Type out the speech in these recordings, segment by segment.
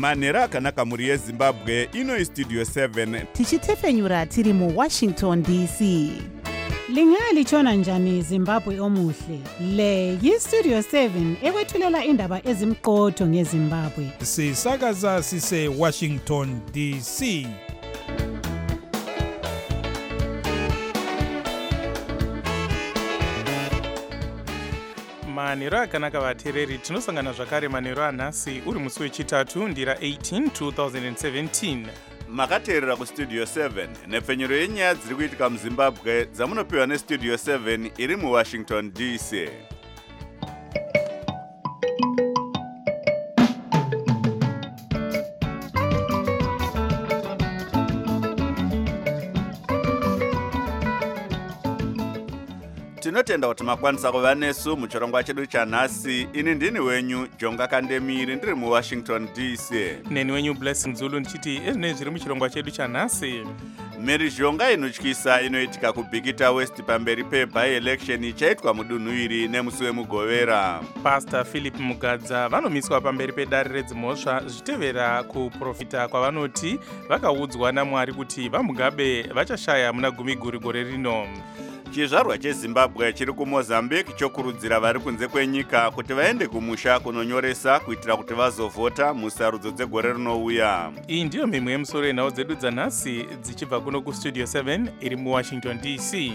manhero akanaka mhuri yezimbabwe. Ino istudio 7 tichitefenyura tiri muWashington DC. Lingalitshona njani Zimbabwe omuhle? Le yiStudio 7 ekwethulela indaba ezimqotho ngeZimbabwe. Sisakaza sise Washington DC. Manhero akanaka vateereri, tinosangana zvakare manhero anhasi uri musi wechitatu ndira 18 2017. makateerera kustudio 7 nepfenyuro yenyaya dziri kuitika muzimbabwe dzamunopiwa nestudio 7 iri muWashington DC. Tinotenda kuti makwanisa kuva nesu muchirongwa chedu chanhasi. Ini ndini wenyu Jonga Kandemiri ndiri muWashington DC. Neni wenyu Blessing Zulu ndichiti ezvinenge zviri muchirongwa chedu chanhasi. Mhirizhonga inotyisa inoitika kuBhikita West pamberi pe-by-election ichaitwa mudunhu iri nemusi wemugovera. Pastor Philip Mugadza vanomiswa pamberi pedare redzimhosva zvichitevera kuprofita kwavanoti vakaudzwa naMwari kuti vaMugabe vachashaya muna gumiguru gore rino. Chizvarwa cheZimbabwe chiri kuMozambique chokurudzira vari kunze kwenyika kuti vaende kumusha kunonyoresa kuitira kuti vazovhota musarudzo dzegore rinouya. Iyi ndiyo mimwe yemusoro yenhau dzedu dzanhasi dzichibva kuno kustudio 7 iri muWashington DC.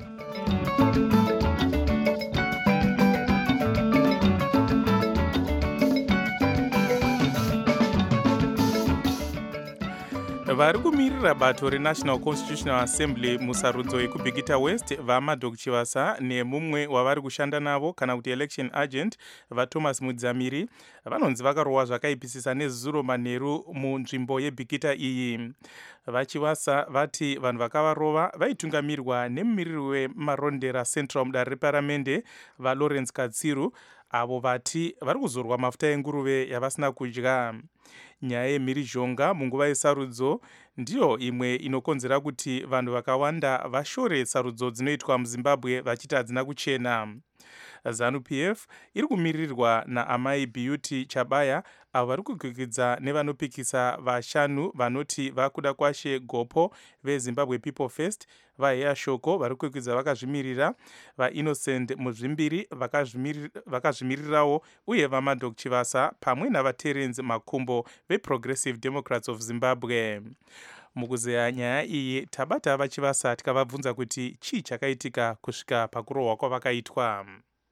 Vari kumirira bato reNational Constitutional Assembly musarudzo yekuBhikita West vaMadok Chivasa nemumwe wavari kushanda navo kana kuti election agent vaThomas Mudzamiri vanonzi vakarohwa zvakaipisisa nezuro manheru munzvimbo yeBhikita iyi. VaChivasa vati vanhu vakavarova vaitungamirirwa nemumiriri wemarondera Central mudare reparamende vaLawrence Katsiru, avo vati vari kuzorwa mafuta enguruve yavasina kudya. Nyaya yemhirizhonga munguva yesarudzo ndiyo imwe inokonzera kuti vanhu vakawanda vashore sarudzo dzinoitwa muZimbabwe vachiti hadzina kuchena. ZANU-PF iri kumirirwa naamai Beauty Chabaya avo vari kukwikidza nevanopikisa vashanu vanoti vakuda kwashe Gopo veZimbabwe People First, vaHeya Shoko vari kukwikidza vakazvimirira, vaInnocent Muzvimbiri vakazvimirirawo uye vaMadok Chivasa pamwe navaTerence Makumbo veProgressive Democrats of Zimbabwe. Mukuzeya nyaya iyi tabata vaChivasa tikavabvunza kuti chii chakaitika kusvika pakurohwa kwavakaitwa.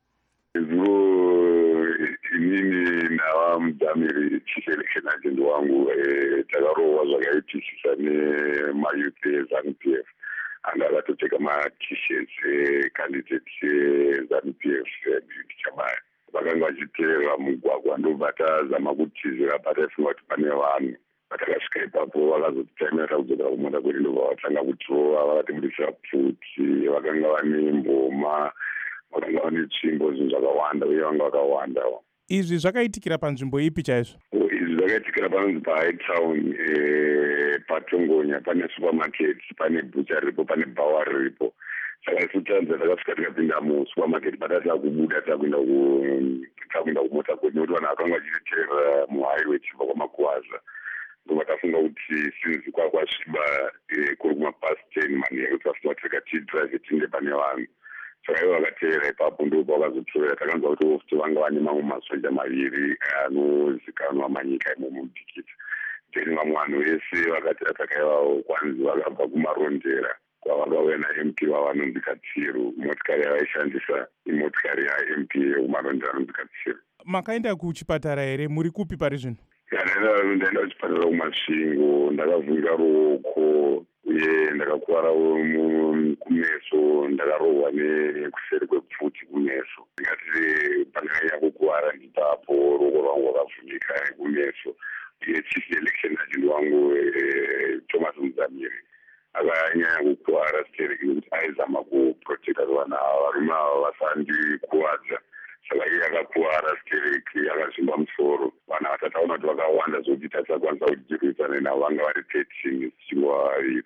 Inini navaMudzamiri chief election agent wangu takarohwa zvakaipisisa nemayouth eZANU-PF anga akatopfeka ma-t-shirts candidate eZANU-PF Beauty Chabaya. Vakanga vachiteerera mugwagwa ndobatazama kutizira pataifunga kuti pane vanhu. Vatakasvika ipapo vakazotitaimira kudzokera kumunda kwedu ndobva vatanga kutirova vakatimurisira pfuti, vakanga vane mboma, vakanga vane tsvimbo, zvinhu zvakawanda uye vanga vakawanda. Izvi zvakaitikira panzvimbo ipi chaizvo? Izvi zvakaitikira panonzi paHightown paTongonya, pane supermarket, pane butcher ripo, pane bawa ripo. Saka isu tanza takasvika tikapinda musupermarket patasvika kubuda takuenda kumota kwedu nekuti vanhu vakanga vachiteerera muhighway chibva kwamakuvaza. Ndovakafunga kuti sinzi kwasviba kuri kumapasi 10 manheru tafunga kuti tikatidrive tinde pane vanhu. Saka ivo vakateera ipapo ndipo vakazotorera. Takanzwa kuti vanga vane mamwe masoja maviri anozikanwa manyika imomo muBhikita. Then vamwe vanhu vese vakati atakaivawo kwanzi vakabva kumarondera kwavakauya naMP vavanonzi Katsiru. Motikari yavaishandisa imotikari yaMP yekumarondera anonzi Katsiru. Makaenda kuchipatara here? Muri kupi pari zvino? Ndaenda kuchipatara kumasvingo, ndakavhunga ruoko uye ndakakuwara kumeso, ndakarohwa nekuseri kwepfuti kumeso. Ndingati pandakanyanya kukuwara ipapo ruoko rwangu rwakavhunika kumeso. Chief election agent wangu Thomas Mudzamiri akanyanya kukuwara stereki nekuti aizama kuprotecta vanhu ava varume ava vasandikuwadza. Saka iye akakuwara stereki, akazvimba musoro. Vanhu vatataona kuti vakawanda zvokuti tasakwanisa kudzirudzana navo, vanga vari 13 vaviri.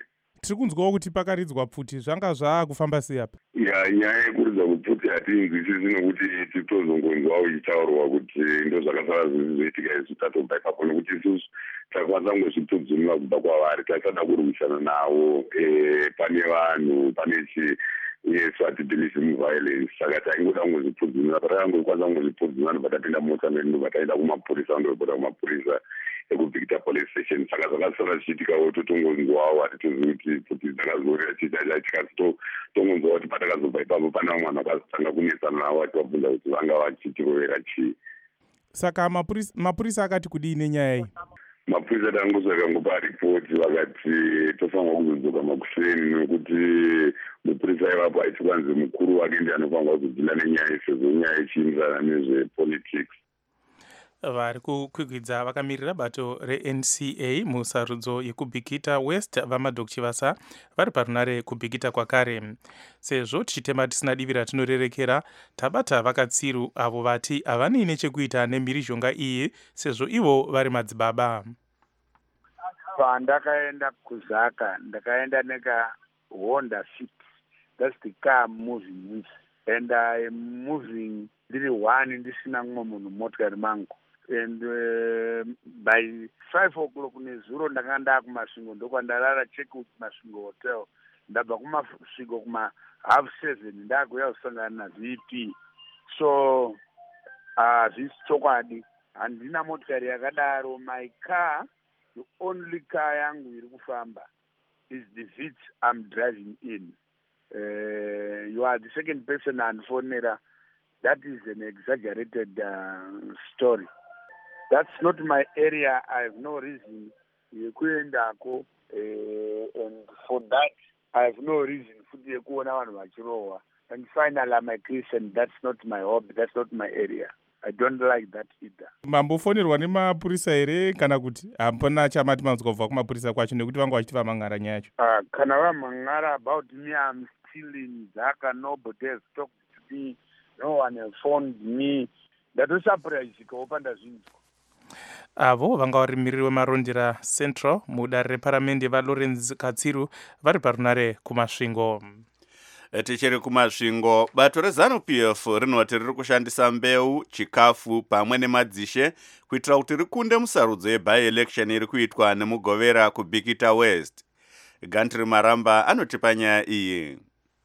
tiri kunzwawo kuti pakaridzwa pfuti zvanga zvakufamba sei apa? Nyaya yekuridza kupfuti hatiinzwisisi nokuti titozongonzwawo ichitaurwa kuti ndo zvakasara zvizoitika izvi tatobva ipapo nokuti isusu takwanisa kungozvipfudzunura kubva kwavari tasada kurwisana navo. Pane vanhu pane yesu hatibhilism violence saka taingoda kungozvipfudzunura patakangokwanisa kungozvipfudzunura ndobva tapinda mota medu ndobva taenda kumapurisa ndobva kumapurisa ekuvictor police station saka zvakasara zvichitikawo totongonzwawo hatitozivi kuti dzakazorera chiita tongonzwawo kuti patakazobva ipapo pane vamwe vanhu vakazotanga kunesana navo vachivabvunza kuti vanga vachitirovera chii. Saka mapurisa akati kudii nenyaya iyi? Mapurisa tangozokangopa ripoti vakati tofanirwa kuzodzoka makuseni nokuti mupurisa ivapo aichikwanzi mukuru wake ndi anofanirwa kuzodzinda nenyaya sezvo nyaya ichiinzana nezvepolitics. Vari kukwikwidza vakamirira bato reNCA musarudzo yekubhikita West vaMadok Chivasa vari parunare kubhikita kwakare. Sezvo tichitema tisina divi ratinorerekera, tabata vakatsiru avo vati havani nechekuita nemhirizhonga iyi sezvo ivo vari madzibaba. Pandakaenda kuzaka ndakaenda neka Honda Fit, that's the car I'm moving with, and I'm moving ndiri one ndisina mumwe munhu motikari mangu. And by 5 o'clock nezuro ndanga ndakumasvingo ndokwandarara checkout masvingo hotel. Ndabva kumasvingo kuma 7:30 ndakuya kusangana na VP. So zvisi chokwadi handina motikari yakadaro. My car, the only car yangu iri kufamba is the Vitz I'm driving in. You are the second person andifonera. That is an exaggerated story. That's not my area. I have no reason yekuendako, and for that I have no reason yekuona vanhu vachirohwa. And finally I'm a Christian. That's not my hobby. That's not my area. I don't like that either. Mambofonerwa nemapurisa here kana kuti hapana chamati manzwa kubva kumapurisa kwacho nekuti vanga vachiti vamang'ara nyaya yacho? Kana vamang'ara about me, I'm still in Dhaka. Nobody has talked to me. No one has phoned me. Ndatosapuraizikawo pandazvinzwa. Avo vanga vari mumiriri wemarondera Central mudare reparamende vaLawrence Katsiru vari parunare kumasvingo. Tichiri kumasvingo, bato reZANU-PF rinoti riri kushandisa mbeu, chikafu pamwe nemadzishe kuitira kuti rikunde musarudzo yeby-election iri kuitwa nemugovera kubhikita West. Gantri Maramba anoti panyaya iyi.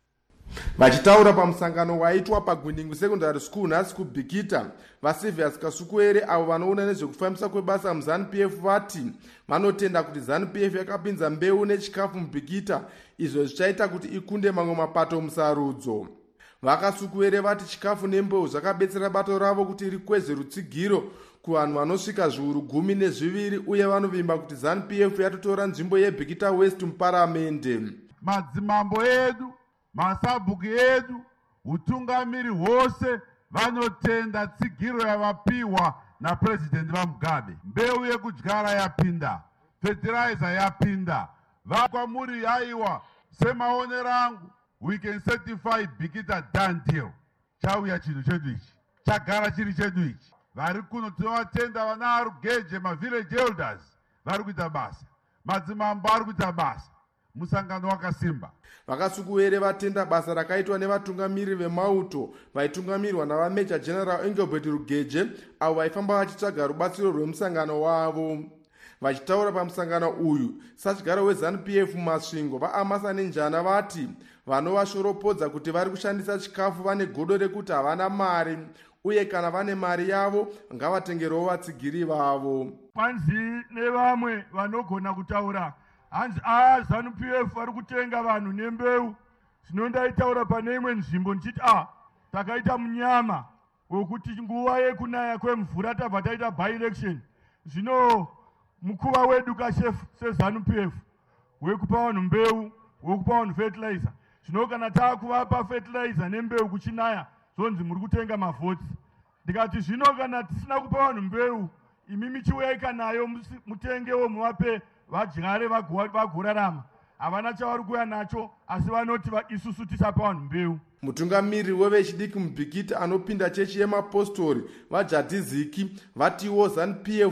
Vachitaura pamusangano waitwa paGwindingu Secondary School nhasi kubhikita, vaSilvius Kasukuere avo vanoona nezvekufambisa kwebasa muZANU-PF vati vanotenda kuti ZANU-PF yakapinza mbeu nechikafu mubhikita, izvo zvichaita kuti ikunde mamwe mapato musarudzo. VaKasukuere vati chikafu nembeu zvakabetsera bato ravo kuti rikweze rutsigiro kuvanhu vanosvika zviuru 12 uye vanovimba kuti ZANU-PF yatotora nzvimbo yeBhikita West muparamende. Madzimambo edu, masabhuku edu, utungamiri hwose vanotenda tsigiro yavapiwa naPresident vaMugabe. Mbeu yekudyara yapinda, fertilizer yapinda. Vakwamuri aiwa semaonero angu, we can certify Bhikita done deal. Chauya chinhu chedu ichi, chagara chiri chedu ichi. Vari kuno tinovatenda vana Arugeje, mavillage elders vari kuita basa, madzimambo ari kuita basa, musangano wakasimba. VaKasukuere vatenda basa rakaitwa nevatungamiri vemauto vaitungamirirwa navaMajor General Engelbert Rugeje avo vaifamba vachitsvaga rubatsiro rwemusangano wavo. Vachitaura pamusangano uyu, satyagaro weZANU-PF mumasvingo vaAmasa Nenjana vati vanovashoropodza kuti vari kushandisa chikafu vane godo rekuti havana mari uye kana vane mari yavo ngavatengerewo vatsigiri vavo. Panzi nevamwe vanogona kutaura hanzi ZANU-PF vari kutenga vanhu nembeu. Zvinondaitaura pane imwe nzvimbo ndichiti takaita munyama wekuti nguva yekunaya kwemvura tabva taita by-election. Zvino mukuru wedu kashefu seZANU-PF wekupa vanhu mbeu, wekupa vanhu fertilizer. Zvino kana taakuvapa fertilizer nembeu kuchinaya zonzi muri kutenga mavhoti. Ndikati zvino kana tisina kupa vanhu mbeu, imimi chiuyai nayo mutengewo muvape vadyare vagorarama. Havana chavari kuuya nacho asi vanoti isusu tisapa vanhu mbeu. Mutungamiri wevechidiki mubhikita anopinda chechi yemapostori vaJadiziki vatiwo ZANU-PF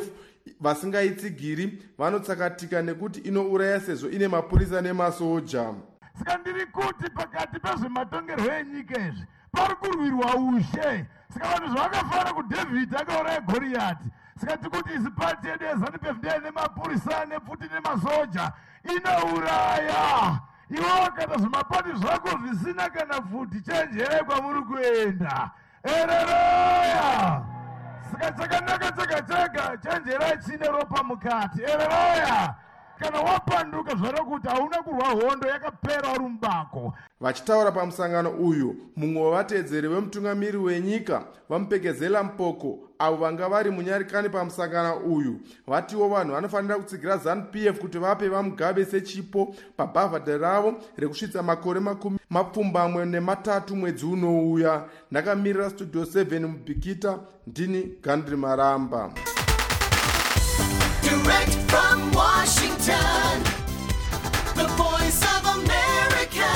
vasingaitsigiri vanotsakatika nekuti inouraya sezvo ine mapurisa nemasoja. Saka ndiri kuti pakati pezvematongerwo enyika izvi pari kurwirwa ushe. Saka vanhu zvakafanira kudhavhidhi akauraya Goriyati. Saka tikuti izi pati yedu yeZANU-PF ndeyane mapurisa nepfuti nemasoja inouraya. Ivo wakaita zvimapati zvako zvisina kana pfuti, chenjerai kwamuri kuenda. Ereroya! Saka chakanaka chega chenjerai chine ropa mukati. Ereroya! Kana wapanduka zvaro kuti hauna kurwa hondo yakapera uri mubako. Vachitaura pamusangano uyu, mumwe wevatedzeri vemutungamiri wenyika vamupekezela Mpoko avo vanga vari munyarikani pamusangano uyu vatiwo vanhu vanofanira kutsigira ZANU-PF kuti vape vaMugabe sechipo pabhavhadha ravo rekusvitsa makore 23 mwedzi unouya. Ndakamirira Studio 7 muBhikita, ndini Gandri Maramba. Direct from Washington, the voice of America,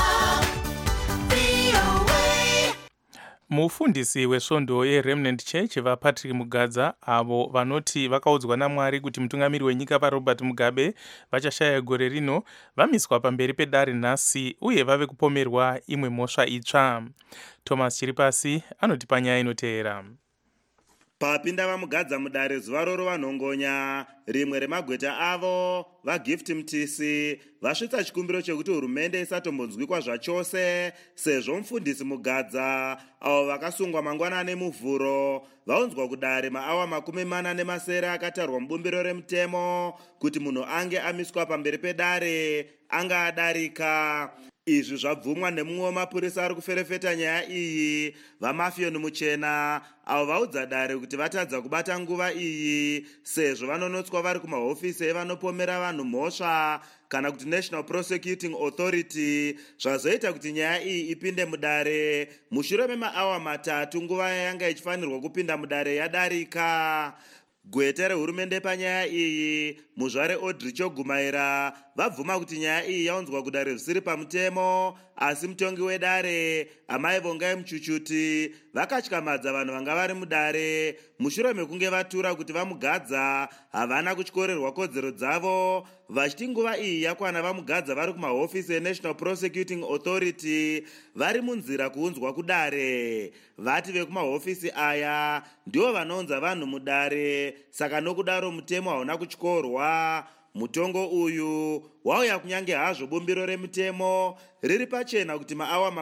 VOA. Mufundisi wesvondo yeRemnant Church vaPatrick Mugadza avo vanoti vakaudzwa naMwari kuti mutungamiri wenyika paRobert Mugabe vachashaya gore rino vamiswa pamberi pedare nhasi uye vave kupomerwa imwe mhosva itsva. Thomas Chiripasi anoti panyaya inoteera. Papinda vaMugadza mudare zuva roro vanhongonya rimwe remagweta avo vaGift Mtisi vasvitsa chikumbiro chekuti hurumende isatombonzwikwa zvachose sezvo mufundisi Mugadza avo vakasungwa mangwanani muvhuro vaunzwa kudare maawa 40 akatarwa mubumbiro remutemo kuti munhu ange amiswa pamberi pedare anga adarika. Izvi zvabvumwa nemumwe wemapurisa ari kuferefeta nyaya iyi vaMafioni Muchena avo vaudza dare kuti vatadza kubata nguva iyi sezvo vanonotswa vari kumahofisi evanopomera vanhu mhosva kana kuti National Prosecuting Authority, zvazoita kuti nyaya iyi ipinde mudare mushure memaawa 3 nguva yanga ichifanirwa kupinda mudare yadarika. Gwete rehurumende panyaya iyi muzvare Audrey Chogumaira vabvuma kuti nyaya iyi yaunzwa kudare zvisiri pamutemo, asi mutongi wedare Amai Vongai Muchuchuti vakatyamadza vanhu vanga vari mudare mushure mekunge vatura kuti vaMugadza havana kutyorerwa kodzero dzavo, vachiti nguva iyi yakwana vaMugadza vari kumahofisi eNational Prosecuting Authority vari munzira kuunzwa kudare. Vati vekumahofisi aya ndivo vanounza vanhu mudare, saka nokudaro mutemo hauna kutyorwa. Mutongo uyu wauya kunyange hazvo bumbiro remutemo riri pachena kuti maawa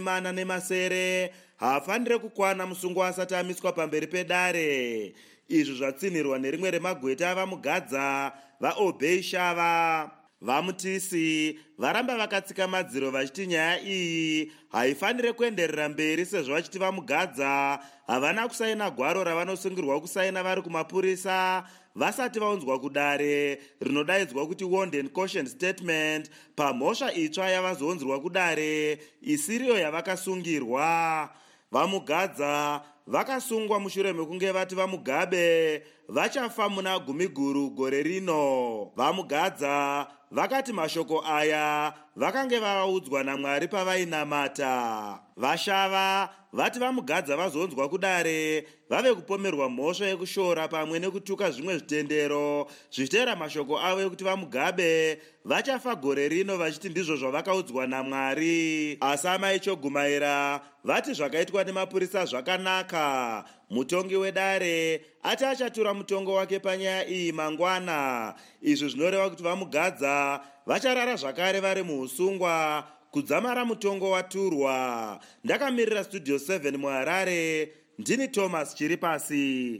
40 haafanire kukwana musungwa asati amiswa pamberi pedare. Izvi zvatsinirwa nerimwe remagweta avaMugadza vaObey Shava. VaMutisi varamba vakatsika madziro vachiti nyaya iyi haifanire kuenderera mberi sezvo vachiti vaMugadza havana kusaina gwaro ravanosungirwa kusaina vari kumapurisa vasati vaunzwa kudare rinodaidzwa kuti warned and caution statement pamhosva itsva yavazounzirwa kudare isiriyo yavakasungirwa. VaMugadza vakasungwa mushure mekunge vati vaMugabe vachafa muna Gumiguru gore rino. VaMugadza vakati mashoko aya vakange vaudzwa naMwari pavainamata. Vashava vati vaMugadza vazounzwa kudare vave kupomerwa mhosva yekushora pamwe nekutuka zvimwe zvitendero zvichiteera mashoko avo ekuti vaMugabe vachafa gore rino vachiti ndizvo zvavakaudzwa naMwari. Asi Amai Chogumaira vati zvakaitwa nemapurisa zvakanaka. Mutongi wedare ati achatura mutongo wake panyaya iyi mangwana. Izvi zvinoreva kuti vaMugadza vacharara zvakare vari muusungwa kudzamara mutongo waturwa. Ndakamirira Studio 7 muHarare, ndini Thomas Chiripasi.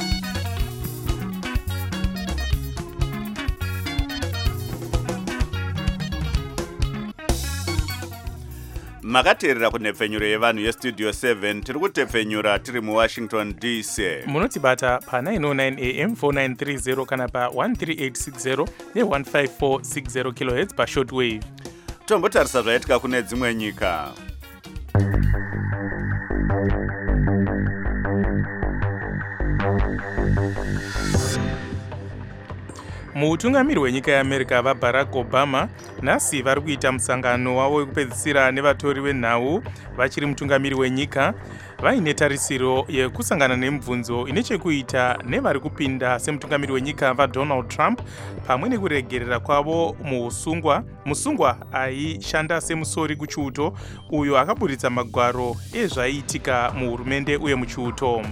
makateerera kunhepfenyuro yevanhu yestudio 7 tiri kutepfenyura tiri muWashington DC. Munotibata pa909 AM 4930 kana pa13860 ne15460 kHz pashortwave. Tombotarisa zvaitika kune dzimwe nyika. Mutungamiri wenyika yeAmerica vaBarack Obama nhasi vari kuita musangano wavo wekupedzisira nevatori venhau vachiri mutungamiri wenyika vaine tarisiro yekusangana nemibvunzo ine chekuita nevari kupinda semutungamiri wenyika vaDonald Trump pamwe nekuregerera kwavo musungwa aishanda semusori kuchiuto uyo akaburitsa magwaro ezvaiitika muhurumende uye muchiuto.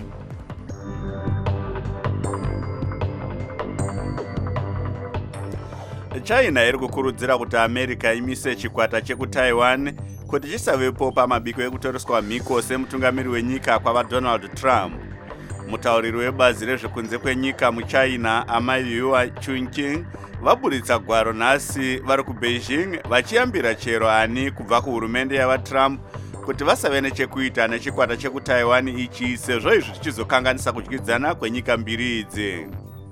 China iri kukurudzira kuti America imise chikwata chekuTaiwan kuti chisavepo pamabiko ekutoreswa mhiko semutungamiri wenyika kwavaDonald Trump. Mutauriri webazi rezvekunze kwenyika muChina Amaiyua Chunqing vaburitsa gwaro nhasi vari kuBeijing vachiyambira chero ani kubva kuhurumende yavaTrump kuti vasave nechekuita nechikwata chekuTaiwan ichi sezvo izvi zvichizokanganisa kudyidzana kwenyika mbiri idzi.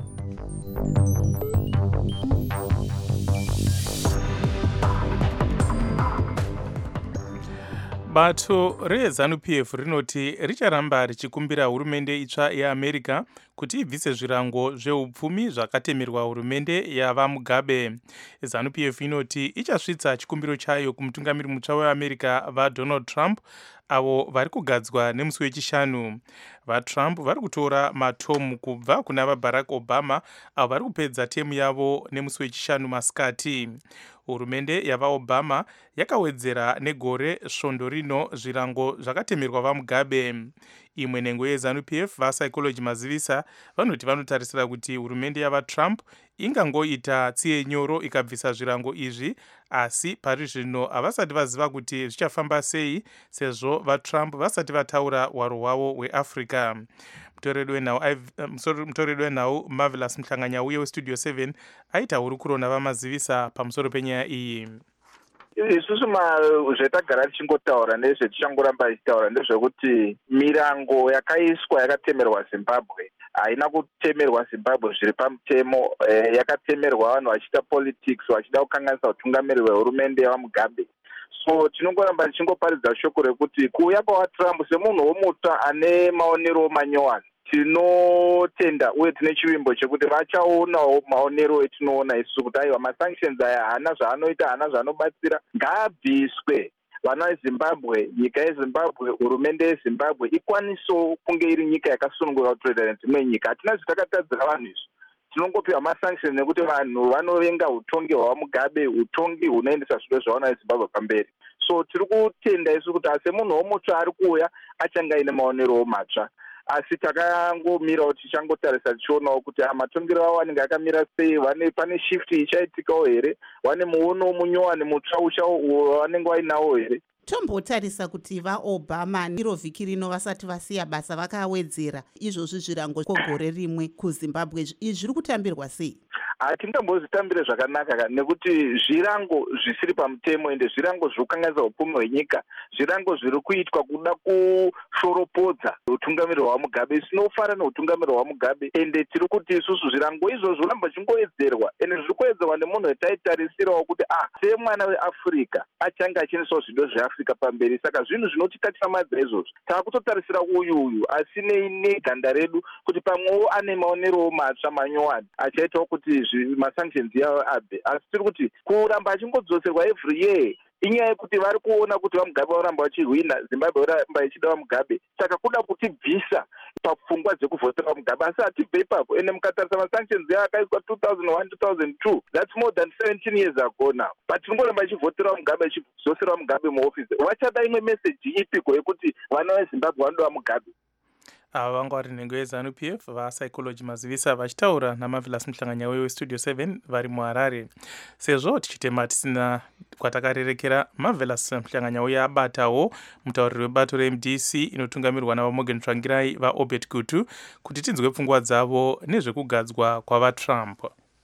Bato reZANU-PF rinoti richaramba richikumbira hurumende itsva yeAmerica kuti ibvise zvirango zveupfumi zvakatemerwa hurumende yavaMugabe. ZANU-PF inoti ichasvitsa chikumbiro chayo kumutungamiri mutsva weAmerica vaDonald Trump avo vari kugadzwa nemusi wechishanu. VaTrump vari kutora matomu kubva kuna vaBarack Obama avo vari kupedza temu yavo nemusi wechishanu masikati. Hurumende yavaObama yakawedzera negore svondo rino zvirango zvakatemerwa vaMugabe. Imwe nhengo yeZANU-PF vaPsychology Mazivisa vanoti vanotarisira kuti hurumende yavaTrump ingangoita tsiye nyoro ikabvisa zvirango izvi, asi pari zvino havasati vaziva kuti zvichafamba sei sezvo vaTrump vasati vataura hwaro hwavo hweAfrica. Mutoredi wenhau Marvelous Mhlanganyauye weStudio 7 aita hurukuro navamazivisa pamusoro penyaya iyi. Isusu zvetagara tichingotaura nezvetichangoramba tichitaura ndezvekuti mirango yakaiswa yakatemerwa Zimbabwe haina kutemerwa Zimbabwe zviri pamutemo, yakatemerwa vanhu vachiita politics vachida kukanganisa utungamiri hwehurumende yavaMugabe. So tinongoramba tichingoparidza shoko rekuti kuuya kwaTrump semunhu womutsva ane maonero manyowani tinotenda uye tine chivimbo chekuti vachaonawo maonero etinoona isusu kuti aiwa masanctions aya hana zvaanoita, hana zvaanobatsira, ngaabviswe. Vana veZimbabwe, nyika yeZimbabwe, hurumende yeZimbabwe ikwanisewo kunge iri nyika yakasununguka kutoita nedzimwe nyika. Hatina zvitakatadzira vanhu izvi, tinongopiwa masanctions nekuti vanhu vanovenga utongi hwavaMugabe, utongi hunoendesa zviro zvavana veZimbabwe pamberi. So tiri kutenda isu kuti semunhu womutsva ari kuuya achange aine maonerowo matsva. Asi takangomira kuti tichangotarisa tichionawo kuti matongero avo anenge akamira sei, pane shift ichaitikawo here, vane muono munyowani mutsva vanenge vainawo here. Tombotarisa kuti vaObama iro vhiki rino vasati vasiya basa vakawedzera izvozvi zvirango kogore rimwe kuZimbabwe. Izvi zviri kutambirwa sei? Hatingambozvitambire zvakanaka nekuti zvirango zvisiri pamutemo ende zvirango zviri kukanganisa upfumi hwenyika, zvirango zviri kuitwa kuda kushoropodza utungamiri hwaMugabe. Sinofara neutungamiri hwaMugabe ende tiri kuti isusu zvirango izvozvo ramba chingowedzerwa ende zviri kuwedzerwa nemunhu wetaitarisirawo kuti semwana weAfrica achange achiendesawo zvido zveAfrica pamberi. Saka zvinhu zvinotitatisamadza izvozvo taakutotarisira uyu asi neganda redu kuti pamwewo ane maonerowo matsva manyowani achaitawo kuti masanctions yavo abve. Asi tiri kuti kuramba achingodzoserwa every year inyaya yekuti vari kuona kuti vaMugabe varamba vachihwina, Zimbabwe varamba ichida vaMugabe, saka kuda kutibvisa papfungwa dzekuvhotera vaMugabe. Asi hatibve ipapo ende mukatarisa masanctions yavo akaiswa 2001 2002, that's more than 17 years ago now. But tinongoramba ichivhotera vaMugabe, ichidzosera vaMugabe muofisi. Vachada imwe meseji ipiko yekuti vana veZimbabwe vanoda vaMugabe? Ava vanga vari nhengo yeZANU-PF vaPsychology Mazivisa vachitaura naMarvelous Mhlanganyauye weStudio 7 vari muHarare. Sezvo tichitema tisina kwatakarerekera, Marvelous Mhlanganyauye abatawo mutauriri webato reMDC inotungamirwa navaMorgan Tsvangirai vaObert Gutu kuti tinzwe pfungwa dzavo nezvekugadzwa kwavaTrump.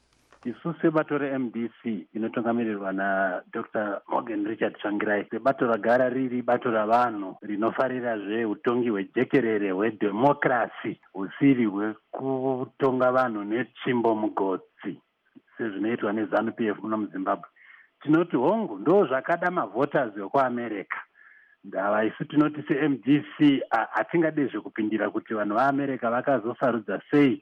Isu sebato reMDC inotungamirirwa naDr. Morgan Richard Tsvangirai, sebato ragara riri bato ravanhu rinofarira zveutongi hwejekerere hwedhemokirasi husiri hwekutonga vanhu netsvimbo mugotsi sezvinoitwa neZANU-PF muno muZimbabwe. Tinoti hongu ndo zvakada mavhoters vekuAmerica. Ndava isu tinoti seMDC hatingade zvekupindira kuti vanhu vaAmerica vakazosarudza sei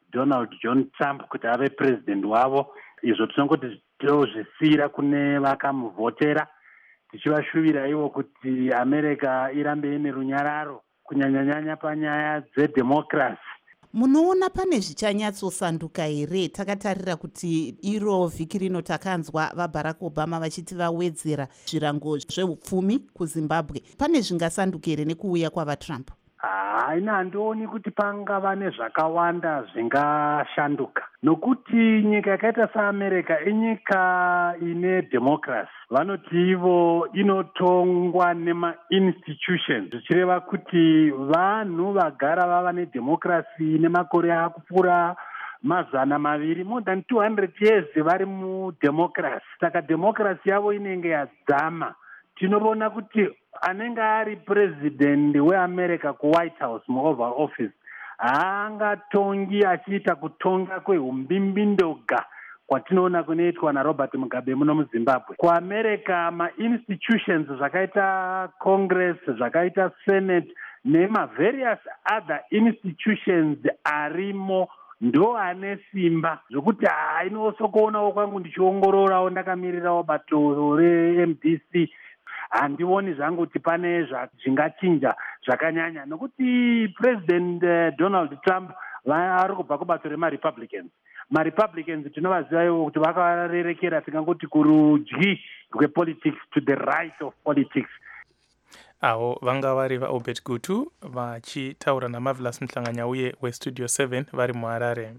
Donald John Trump kuti ave president wavo. Izvo tinongoti tozvisiyira kune vakamuvhotera, tichivashuvira ivo kuti America irambe ine runyararo kunyanya panyaya dzedemocracy. Munoona pane zvichanyatsosanduka here? Takatarira kuti iro vhiki rino takanzwa vaBarack Obama vachiti vawedzera zvirango zveupfumi kuZimbabwe. Pane zvingasanduka here nekuuya kwavaTrump? Haina, handioni kuti pangava nezvakawanda zvingashanduka, nokuti nyika yakaita seAmerica inyika ine democracy. Vanoti ivo inotongwa nema-institutions, zvichireva kuti vanhu vagara vava nedemocracy nemakore akupfuura mazana maviri, more than 200 years vari mudemocracy. Saka democracy yavo inenge yadzama. Tinoona kuti anenge ari president weAmerica kuWhite House muOval Office haangatongi achiita kutonga kwehumbimbi-ndoga kwatinoona kunoitwa naRobert Mugabe muno muZimbabwe. KuAmerica ma-institutions zvakaita Congress, zvakaita Senate nema-various other institutions arimo ndo ane simba zvokuti inosokuonawo kwangu ndichiongororawo ndakamirirawo bato reMDC handioni zvangu kuti pane zvingachinja zvakanyanya, nokuti President Donald Trump vari kubva kubato remaRepublicans. MaRepublicans tinovaziva ivo kuti vakarerekera tingangoti kurudyi rwepolitics to the right of politics. Avo vanga vari vaObert Gutu vachitaura naMarvelous Mhlanganyauye weStudio 7 vari muHarare.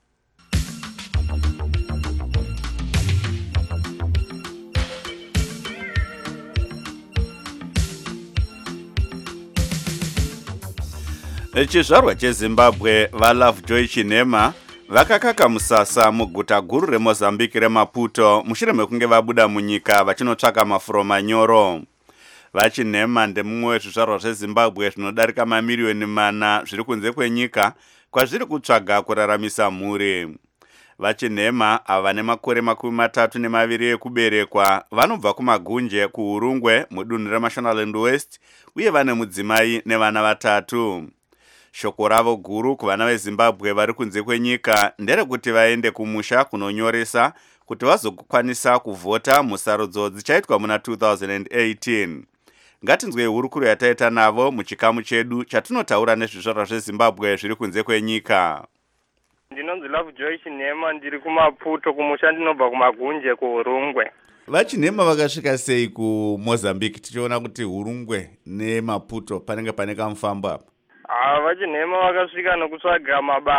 Chizvarwa cheZimbabwe vaLovejoy Chinema vakakaka musasa muguta guru reMozambique reMaputo mushure mekunge vabuda munyika vachinotsvaka mafuro manyoro. VaChinema ndemumwe wezvizvarwa zveZimbabwe zvinodarika mamiliyoni 4 zviri kunze kwenyika kwazviri kutsvaga kuraramisa mhuri. VaChinema ava nemakore 32 ekuberekwa vanobva kumagunje kuUrungwe mudunhu reMashonaland West uye vane mudzimai nevana 3. Shoko ravo guru kuvana veZimbabwe vari kunze kwenyika nderekuti vaende kumusha kunonyoresa kuti vazokwanisa kuvhota musarudzo dzichaitwa muna 2018. Ngatinzwei hurukuro yataita navo muchikamu chedu chatinotaura nezvizvarwa zveZimbabwe zviri kunze kwenyika. Ndinonzi Lovejoy Chinema, ndiri kuMaputo kumusha ndinobva kumagunje kuUrungwe. VaChinema vakasvika sei kuMozambique tichiona kuti Urungwe neMaputo panenge pane kamufambo apa? VaChinema vakasvika nokutsvaga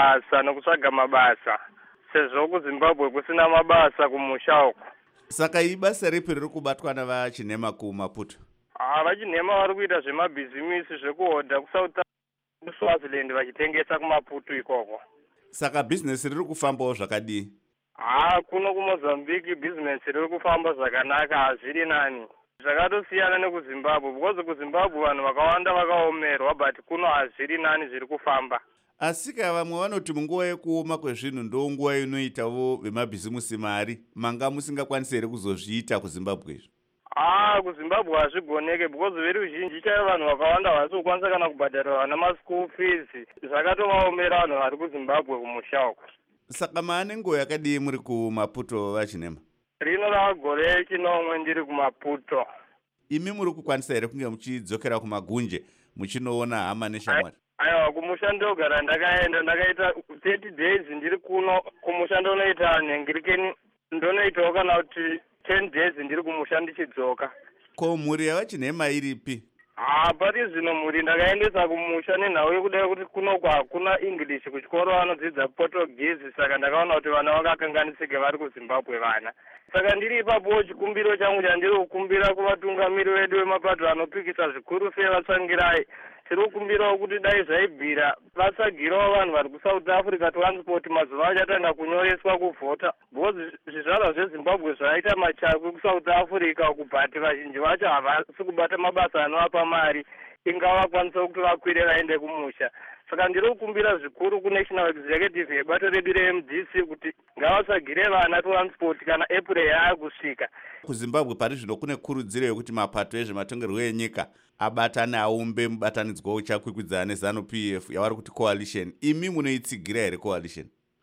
mabasa sezvo kuZimbabwe kusina mabasa kumusha uko. Saka ibasa ripi riri kubatwa navaChinema kuMaputo? VaChinema vari kuita zvemabhizimisi zvekuhodha kuSwaziland vachitengesa kuMaputo ikoko. Saka bhizinesi riri kufambawo zvakadii? Kuno kuMozambique bhizinesi riri kufamba zvakanaka, hazviri nani. Zvakatosiyana nekuZimbabwe, because kuZimbabwe vanhu vakawanda vakaomerwa, but kuno hazviri nani zviri kufamba. Asika vamwe vanoti munguva yekuoma kwezvinhu ndo nguva inoitawo vemabhizimusi mari, manga musingakwanisi here kuzozviita kuZimbabwe izvo? kuZimbabwe hazvigoneke because veruzhinji chaivo vanhu vakawanda havasi kukwanisa kana kubhadharira vana maschool fees. Zvakatovaomera vanhu vari kuZimbabwe kumusha uko. Saka maane nguva yakadii muri kuMaputo vaChinema? Rino rava gore chinomwe ndiri kuMaputo. Imi muri kukwanisa here kunge muchidzokera kumagunje muchinoona hama neshamwari? Aiwa, kumusha ndogara ndakaenda ndakaita 30 days ndiri kuno. Kumusha ndonoita nhengirikeni ndonoitawo kana kuti 10 days ndiri kumusha ndichidzoka. Ko mhuri yavaChinema iripi? Pari zvino mhuri ndakaendesa kumusha nenhau yekudai kuti kunoko hakuna English kuchikoro vanodzidza Portuguese, saka ndakaona kuti vana vakakanganisike vari kuZimbabwe vana. Saka ndiri ipapo chikumbiro changu chandiri kukumbira kuvatungamiri vedu vemapato anopikisa zvikuru sei vatsvangirai. Tiri kukumbirawo kuti dai zvaibvira vatsvagirawo vanhu vari kuSouth Africa transport mazuva achatanga kunyoreswa kuvhota. Because zvizvarwa zveZimbabwe zvaita machakwi kuSouth Africa kubhati vazhinji vacho havasi kubata mabasa anovapa mari ingavakwanisa kuti vakwire vaende kumusha. Saka ndiri kukumbira zvikuru kuNational Executive yebato redu reMDC kuti ngavatsvagire vana transport kana April yaakusvika. KuZimbabwe pari zvino kune kurudziro yekuti mapato ezvematongerwo enyika abatane aumbe mubatanidzwa uchakwikwidzana neZanu PF yavari kuti coalition. Imi munoitsigira here coalition?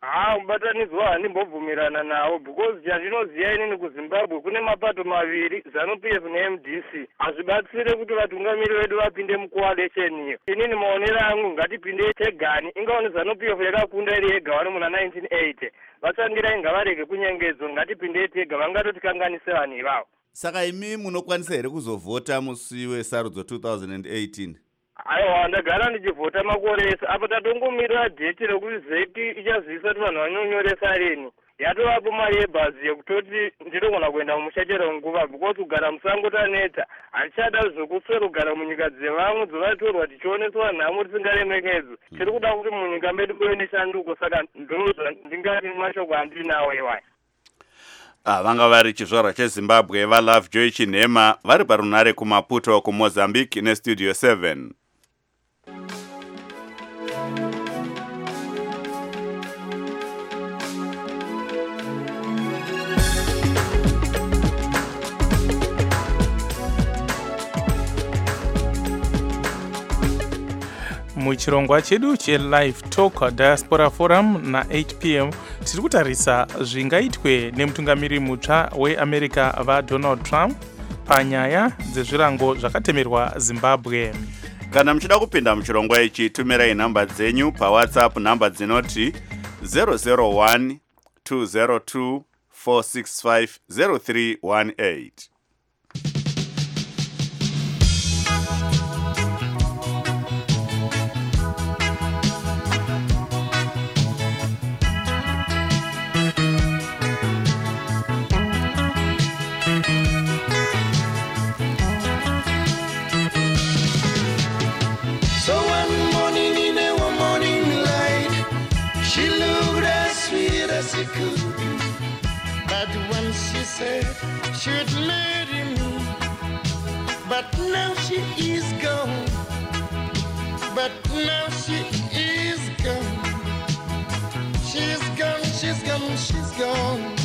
Mubatanidzwa handimbobvumirana nawo because chandinoziva inini kuZimbabwe kune mapato maviri, ZANU-PF neMDC. Hazvibatsire kuti vatungamiri vedu vapinde mucoalition iyo. Inini maonero angu ngatipinde tegani. Ingaone ZANU-PF yakakunda iri yega vari muna 1980. Vatsvangira inga varege kunyengedzo, ngatipinde tega, vangatotikanganise vanhu ivavo. Saka imi munokwanisa here kuzovhota musi wesarudzo 2018? Aiwa, ndagara ndichivhota makore ese. Apa tatongomirira dheti rekuti ZEC ichazivisa kuti vanhu vanonyoresa rini. Yatovapo mari yebhazi yekutoti ndinogona kuenda mumushatero nguva because kugara musango taneta. Hatichada zvokuswera kugara munyika dzevamwe dzovatorwa tichioneswa nhamo tisingaremekedzwe. Tiri kuda kuti munyika medu kuve neshanduko, saka ndingati mashoko andinawo iwaya. Vanga vari chizvarwa cheZimbabwe vaLovejoy Chinhema vari parunare kuMaputo kuMozambique neStudio 7. Muchirongwa chedu cheLive Talk Diaspora Forum na 8 p.m. tiri kutarisa zvingaitwe nemutungamiri mutsva weAmerica vaDonald Trump panyaya dzezvirango zvakatemerwa Zimbabwe. Kana muchida kupinda muchirongwa ichi, tumirai nhamba dzenyu paWhatsApp, nhamba dzinoti 001 202 465 0318. But when she said she'd marry me, but now she is gone. But now she is gone. She's gone, she's gone, she's gone.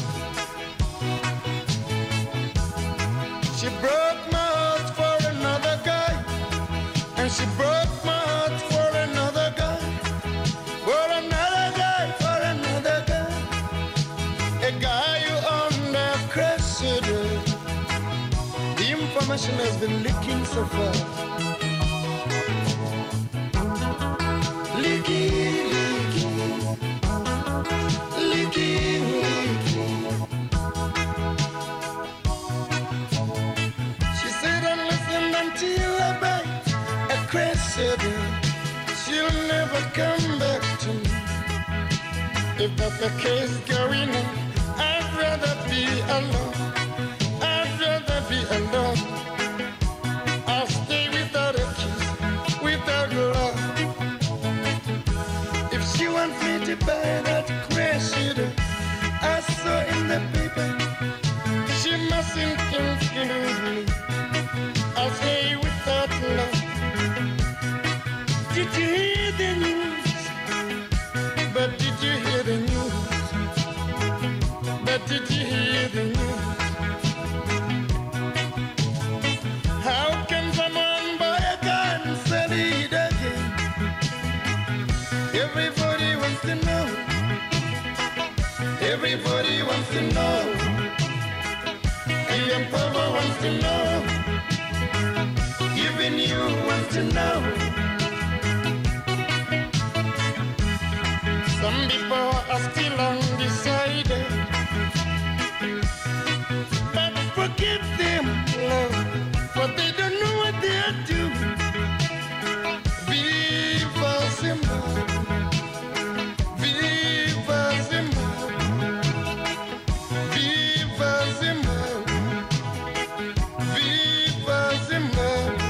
She broke my heart for another guy, and she broke my heart for another guy, for another guy, for another guy. A guy who owned a Cressida. The information has been leaking so far. Leaking, leaking, leaking, leaking. She said unless and until I buy a Cressida, she'll never come back to me. If that's the case going on, I'd rather be alone. I'd rather be alone. I'll stay without a kiss, without love. If she wants me to buy that Cressida I saw in the paper, she mustn't confuse me. I'll stay without love. Did you hear the news? But did you hear the news? But did you hear the news? How can someone buy a gun and sell it again? Everybody wants to know. Everybody wants to know. Even Papa wants to know. Even you want to know. Some people are still undecided. But forgive them, love, for they don't know what they are doing. Viva Zimbabwe, Viva Zimbabwe, Viva Zimbabwe, Viva Zimbabwe.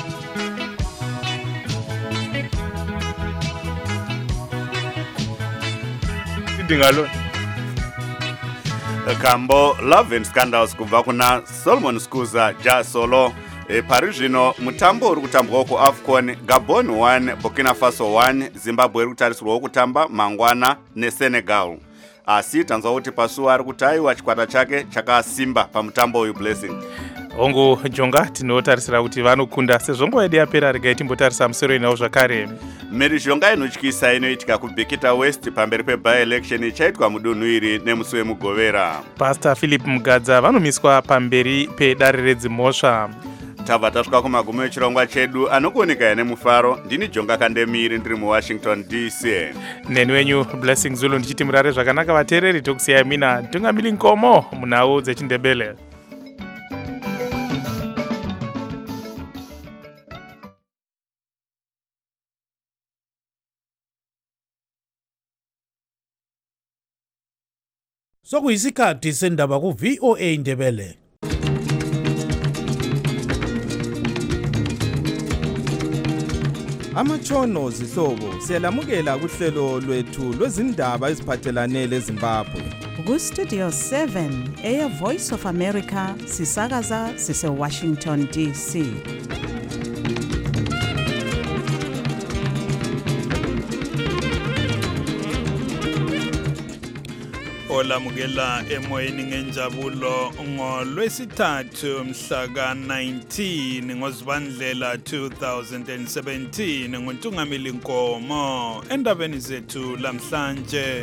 Dingalon. Kambo Love and Scandals kubva kuna Solomon Skuza ja solo. Pari zvino mutambo uri kutambwa kuAFCON, Gabon 1 Burkina Faso 1 Zimbabwe iri kutarisirwa kutamba mangwana neSenegal. Asi tanzwa kuti pasuwa ari kutaiwa chikwata chake chakasimba pamutambo uyu Blessing. Hongu Jonga tinotarisira kuti vanokunda sezvo nguva yedu yapera regai timbotarisa musoro inawo zvakare. mhirizhonga inotyisa inoitika kubhikita west pamberi pebi-election ichaitwa mudunhu iri nemusi wemugovera. Pastor Philip Mugadza vanomiswa pamberi pedare redzimhosva. tabva tasvika kumagumo echirongwa chedu anokuoneka nemufaro. Ndini Jonga Kandemiri ndiri muWashington DC. Neni wenyu Blessing Zulu ndichiti murare zvakanaka vateereri, tokusiyai mina Tungamili Nkomo munhau dzechindebele. Sokuyisikhathi sendaba ku-VOA Indebele. Amatshono zihlobo siyalamukela kuhlelo lwethu lwezindaba eziphathelane leZimbabwe. Ku-Studio 7 Air Voice of America sisakaza sise-Washington DC. Olamukela emoyeni ngenjabulo ngolwesithathu mhla ka-19 ngoZibandlela 2017 nguNtungamili Nkomo endabeni zethu lamhlanje.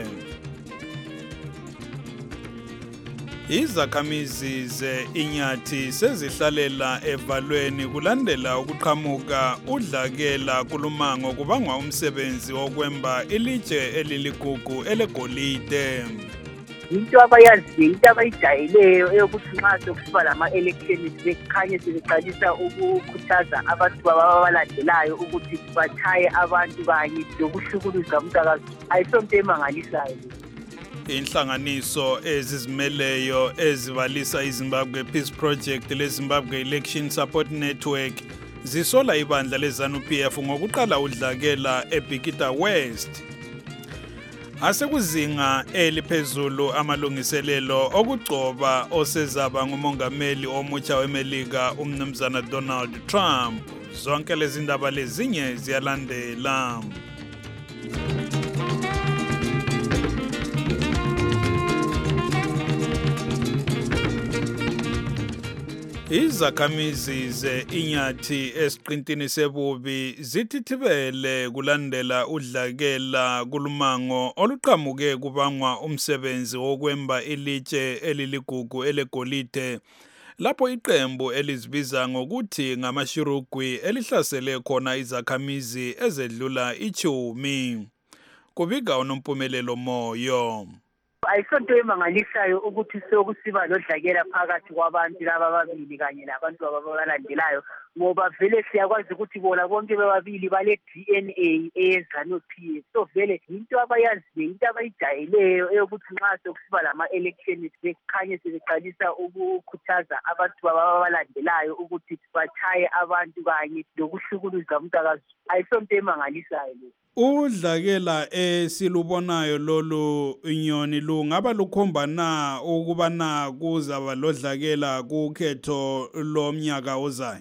Izakhamizi ze-Inyathi sezihlalela evalweni kulandela ukuqhamuka udlakela kulumango kubangwa umsebenzi wokwemba ilitshe eliligugu elegolide. Into abayaziyo, into abayijayeleyo eyokuthi nxa sokusiba lama-elections bekhanye sebeqalisa ukukhuthaza abantu ababalandelayo ukuthi bathaye abantu kanye lokuhlukuluza umntakazi. Ayisonto emangalisayo. Inhlanganiso ezizimeleyo ezibalisa iZimbabwe Peace Project leZimbabwe Election Support Network zisola ibandla leZANU-PF ngokuqala udlakela eBhikita West. Asekuzinga eliphezulu amalungiselelo okugcoba osezaba ngumongameli omutsha weMelika umnumzana Donald Trump. Zonke lezi ndaba lezinye ziyalandela. Izakhamizi ze-Inyathi esiqintini sebubi zithithibele kulandela udlakela kulumango oluqhamuke kubangwa umsebenzi wokwemba ilitshe eliligugu elegolide lapho iqembu elizibiza ngokuthi ngamashurugwi elihlasele khona izakhamizi ezedlula 10. Kubika uNompumelelo Moyo. Ayisonto emangalisayo ukuthi sokusiba lodlakela phakathi kwabantu laba ababili kanye nabantu ababalandelayo, ngoba vele siyakwazi ukuthi bona bonke bebabili bale DNA eyeZANU-PF. So vele into abayaziyo, into abayijayeleyo eyokuthi nxa sokusiba lama-elections bekhanye sebeqalisa ukukhuthaza abantu ababalandelayo ukuthi bathaye abantu kanye lokuhlukuluza umntakazi. Ayisonto emangalisayo. Udlakela esilubonayo lolu inyoni lungaba lukhomba na ukubana kuzaba lodlakela kukhetho lomnyaka ozayo?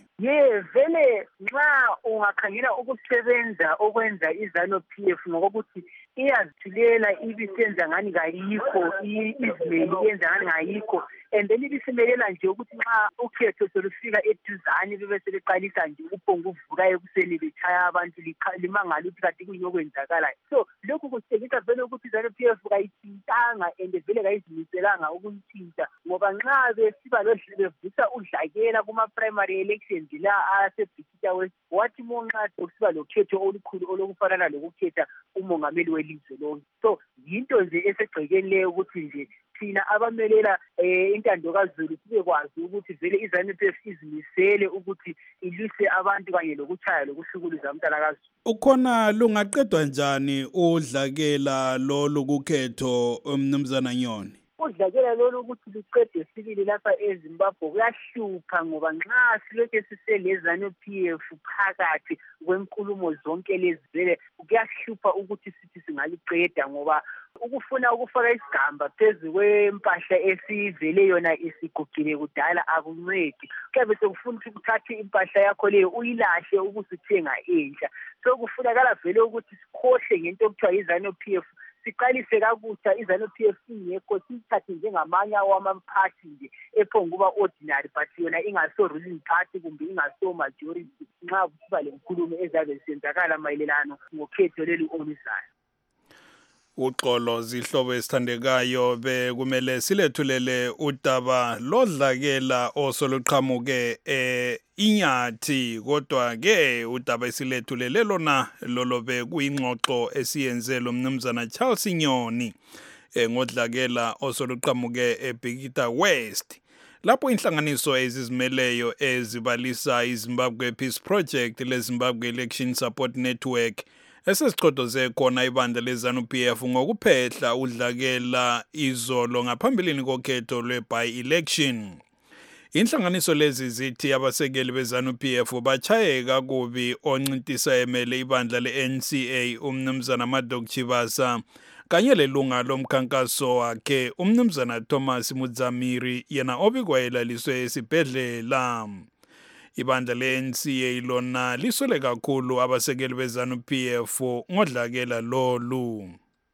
Vele nxa ungakhangela ukusebenza okwenza iZANU-PF ngokuthi iyazithulela ibisenza ngani kayikho, izimeli yenza ngani kayikho, and then ibisimelela nje ukuthi nxa ukhetho solufika eduzane bebe sebeqalisa nje ukuphonga uvuka ekuseni bethaya abantu limangala ukuthi kade kuyokwenzakalayo. So lokhu kusitshengisa vele ukuthi iZANU-PF kayithintanga and vele kayizimiselanga ukuyithinta, ngoba nxa besiba bevusa udlakela kuma-primary elections la aseBhikita West, wathi monxa sokusiba lokhetho olukhulu olokufanana lokukhetha umongameli welizwe lonke. So yinto nje esegcekeni leyo ukuthi nje thina abamelela intando kaZulu sibekwazi ukuthi vele iZANU-PF izimisele ukuthi ilwise abantu kanye lokuchaya lokuhlukuluza umntana kaZulu. Ukhona lungaqedwa njani udlakela lolu kukhetho umnumzana Nyoni? Udlakela lolu ukuthi luqedwe sibili lapha eZimbabwe kuyahlupha, ngoba nxa silokhe siseleZANU-PF phakathi kwenkulumo zonke lezi vele kuyahlupha ukuthi sithi singaliqeda, ngoba ukufuna ukufaka isigamba phezu kwempahla esivele yona isigugile kudala akuncedi. Kuyabe sekufuna ukuthi uthathe impahla yakho leyo uyilahle ubusuthenga entsha. So kufunakala vele ukuthi sikhohle ngento okuthiwa iZANU-PF, siqalise kakutsha iZANU-PF ingekho sithathe njengamanye awamaphathi nje ephonguba ordinary but yona ingaso ruling party kumbe ingaso majority nxa kusiba lenkulumo ezabe zisenzakala mayelelano ngokhetho leli oluzayo. Uxolo zihlobo esithandekayo bekumele silethulele udaba lodlakela osoluqhamuke Inyathi kodwa ke udaba esilethulele lona lolobe kuyingxoxo esiyenze lo mnumzana Charles Nyoni ngodlakela osoluqhamuke eBhekita West lapho inhlanganiso ezizimeleyo ezibalisa iZimbabwe Peace Project leZimbabwe Election Support Network esesichodoze khona ibandla leZANU-PF ngokuphehla udlakela izolo ngaphambilini kokhetho lwe-by-election. Inhlanganiso lezi zithi abasekeli beZANU-PF bachayeka kubi oncintisa emele ibandla le-NCA umnumzana Madok Chivasa kanye lelunga lomkhankaso wakhe umnumzana Thomas Mudzamiri yena obikwayelaliswe esibhedlela. Ibandla le-NCA lona lisole kakhulu abasekeli beZANU-PF ngodlakela lolu.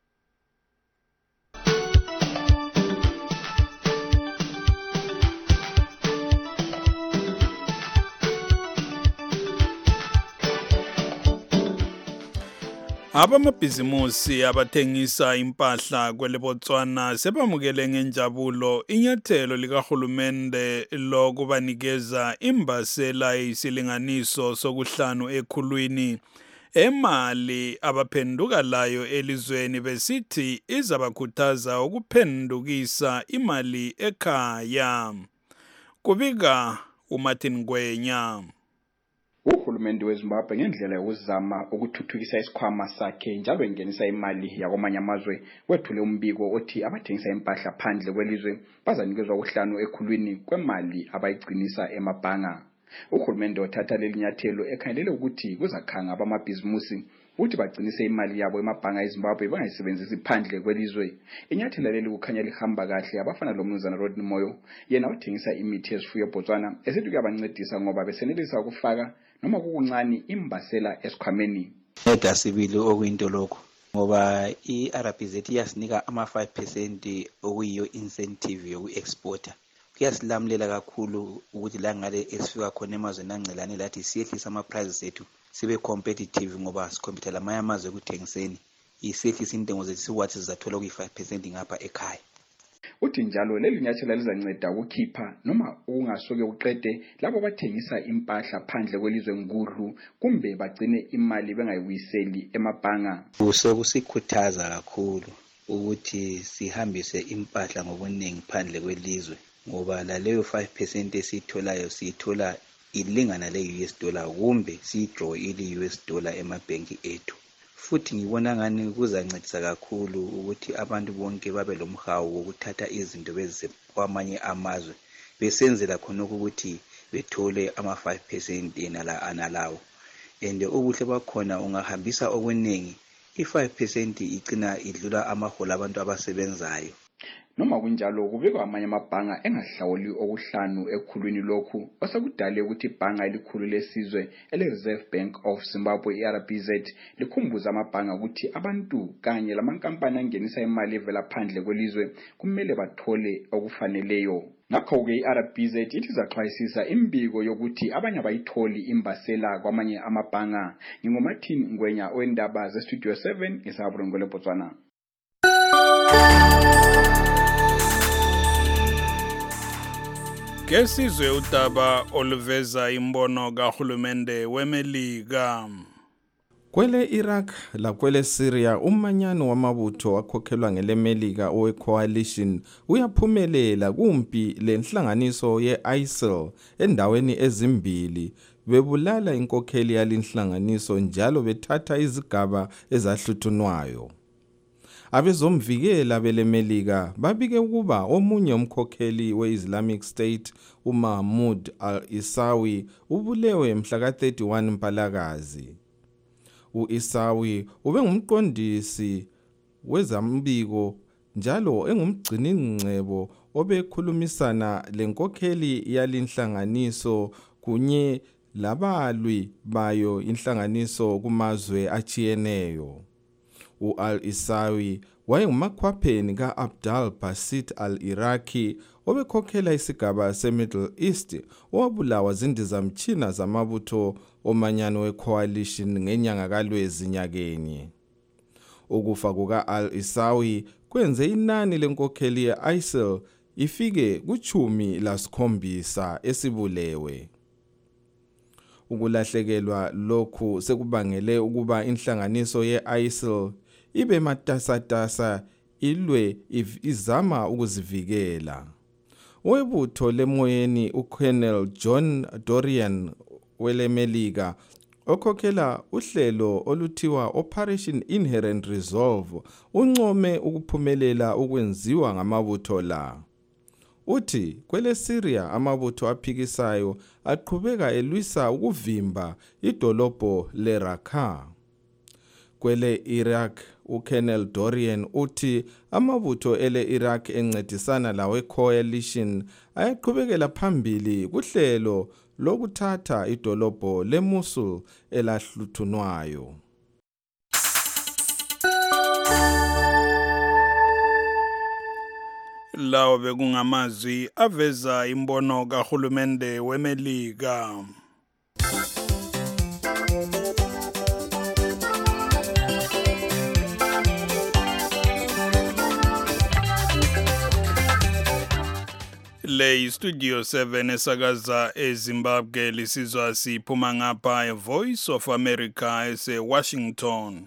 Abamabhizimusi abathengisa impahla kweleBotswana sebamukele ngenjabulo inyathelo likahulumende lokubanikeza imbasela isilinganiso sokuhlanu ekhulwini emali abaphenduka layo elizweni besithi izabakhuthaza ukuphendukisa imali ekhaya. Kubika uMartin Gwenya. Uhulumende weZimbabwe ngendlela yokuzama ukuthuthukisa isikhwama sakhe njalo engenisa imali yakwamanye amazwe wethule umbiko othi abathengisa impahla phandle kwelizwe bazanikezwa ukuhlanu ekhulwini kwemali abayigcinisa emabhanga. Uhulumende othatha leli nyathelo ekhangelele ukuthi kuzakhanga abamabhizimusi ukuthi bagcinise imali yabo emabhanga eZimbabwe bangayisebenzisi phandle kwelizwe. Inyathelo leli kukhanya lihamba kahle abafana lo mnumzana Rodney Moyo yena uthengisa imithi yezifuyo eBotswana esithi kuyabancedisa ngoba besenelisa ukufaka noma kukuncane imbasela esikhwameni. Eda sibili okuyinto lokho ngoba iRBZ iyasinika ama 5% okuyiyo incentive yokuexporta. Kuyasilamulela kakhulu ukuthi la ngale esifika khona emazweni ancelane lathi siyehlisa ama prices ethu sibe competitive ngoba sikhompetha lamanye amazwe ekuthengiseni isiyehlisa intengo zethu siwathi sizathola kuyi5% ngapha ekhaya. Uthi njalo leli nyathelo lizanceda ukukhipha noma ungasoke uqede labo bathengisa impahla phandle kwelizwe ngudlu kumbe bagcine imali bengayibuyiseli emabhanga. Sokusikhuthaza kakhulu ukuthi sihambise impahla ngobuningi phandle kwelizwe ngoba laleyo 5% esitholayo sithola ilingana le-US dollar kumbe siyidraw ili-US dollar emabhenki ethu. Futhi ngibona ngani kuzancedisa kakhulu ukuthi abantu bonke babe lomhawu wokuthatha izinto bezise kwamanye amazwe besenzela khona ukuthi bethole ama 5% analawo. And ubuhle bakhona ungahambisa okuningi i5% igcina idlula amaholo abantu abasebenzayo. Noma kunjalo kubikwa amanye amabhanga engahlawuli okuhlanu ekhulwini lokhu osekudale ukuthi ibhanga elikhulu lesizwe ele-Reserve Bank of Zimbabwe iRBZ likhumbuza amabhanga ukuthi abantu kanye lamankampani angenisa imali evela phandle kwelizwe kumele bathole okufaneleyo. Ngakho-ke iRBZ ithi izaxwayisisa imbiko yokuthi abanye abayitholi imbasela kwamanye amabhanga. NginguMartin Ngwenya owendaba zeStudio 7 eSabrongo leBotswana. Kesizwe udaba oluveza imbono kahulumende weMelika. Kwele Iraq la kwele Syria umanyano wamabutho akhokhelwa ngeleMelika owecoalition uyaphumelela kumpi lenhlanganiso yeISIL endaweni ezimbili bebulala inkokheli yalinhlanganiso njalo bethatha izigaba ezahluthunwayo. Abezomvikela beleMelika babike ukuba omunye umkhokheli we-Islamic State uMahmoud al-Isawi ubulewe mhla ka-31 Mpalakazi. U-Isawi ubengumqondisi wezambiko njalo engumgciningcebo obekhulumisana lenkokheli yalinhlanganiso kunye labalwi bayo inhlanganiso kumazwe achiyeneyo. U-al-Isawi wayengumakhwapheni ka-Abdal Basit al-Iraqi obekhokhela isigaba se-Middle East owabulawa zindizamtshina zamabutho omanyano we-coalition ngenyanga kaLwezi nyakenye. Ukufa kuka-al-Isawi kwenze inani lenkokheli ye-ISIL ifike ku-17 esibulewe. Ukulahlekelwa lokhu sekubangele ukuba inhlanganiso ye-ISIL ibe matasatasa ilwe izama ukuzivikela. Webutho lemoyeni uColonel John Dorian welemelika okhokhela uhlelo oluthiwa Operation Inherent Resolve uncome ukuphumelela ukwenziwa ngamabutho la. Uthi kwele Syria amabutho aphikisayo aqhubeka elwisa ukuvimba idolobho leRaqqa. Kwele Iraq uColonel Dorian uthi amabutho ele Iraq encedisana lawe coalition ayaqhubekela phambili kuhlelo lokuthatha idolobho leMosul elahluthunwayo. Lawo bekungamazwi aveza imbono kahulumende weMelika. Le Studio 7 esakaza eZimbabwe lisizwa siphuma ngapha Voice of America eseWashington.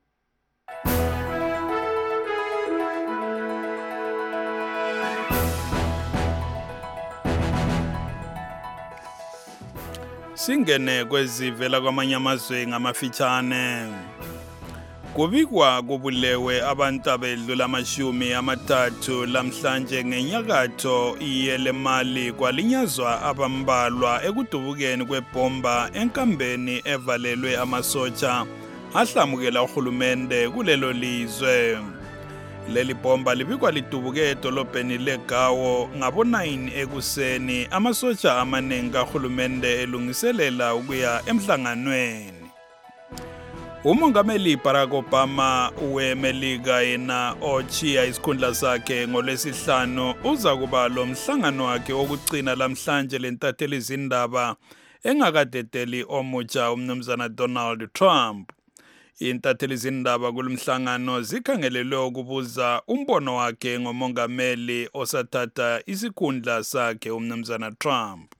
Singene kwezivela kwamanye amazwe ngamafitshane. Kubikwa kubulewe abantu abedlula 30 lamhlanje ngenyakatho yelemali kwalinyazwa abambalwa ekudubukeni kwebomba enkambeni evalelwe amasotsha ahlamukela uhulumende kulelo lizwe. Leli bomba libikwa lidubuke edolobheni leGawo ngabo-9 ekuseni amasotsha amaningi kahulumende elungiselela ukuya emhlanganweni. Umongameli Barack Obama weMelika yena ochiya isikhundla sakhe ngoLwesihlanu uza kuba lo mhlangano wakhe wokugcina lamhlanje lentatheli izindaba engakadedeli omutsha umnumzana Donald Trump. Intatheli izindaba kulomhlangano zikhangelelwe ukubuza umbono wakhe ngomongameli osathatha isikhundla sakhe umnumzana Trump.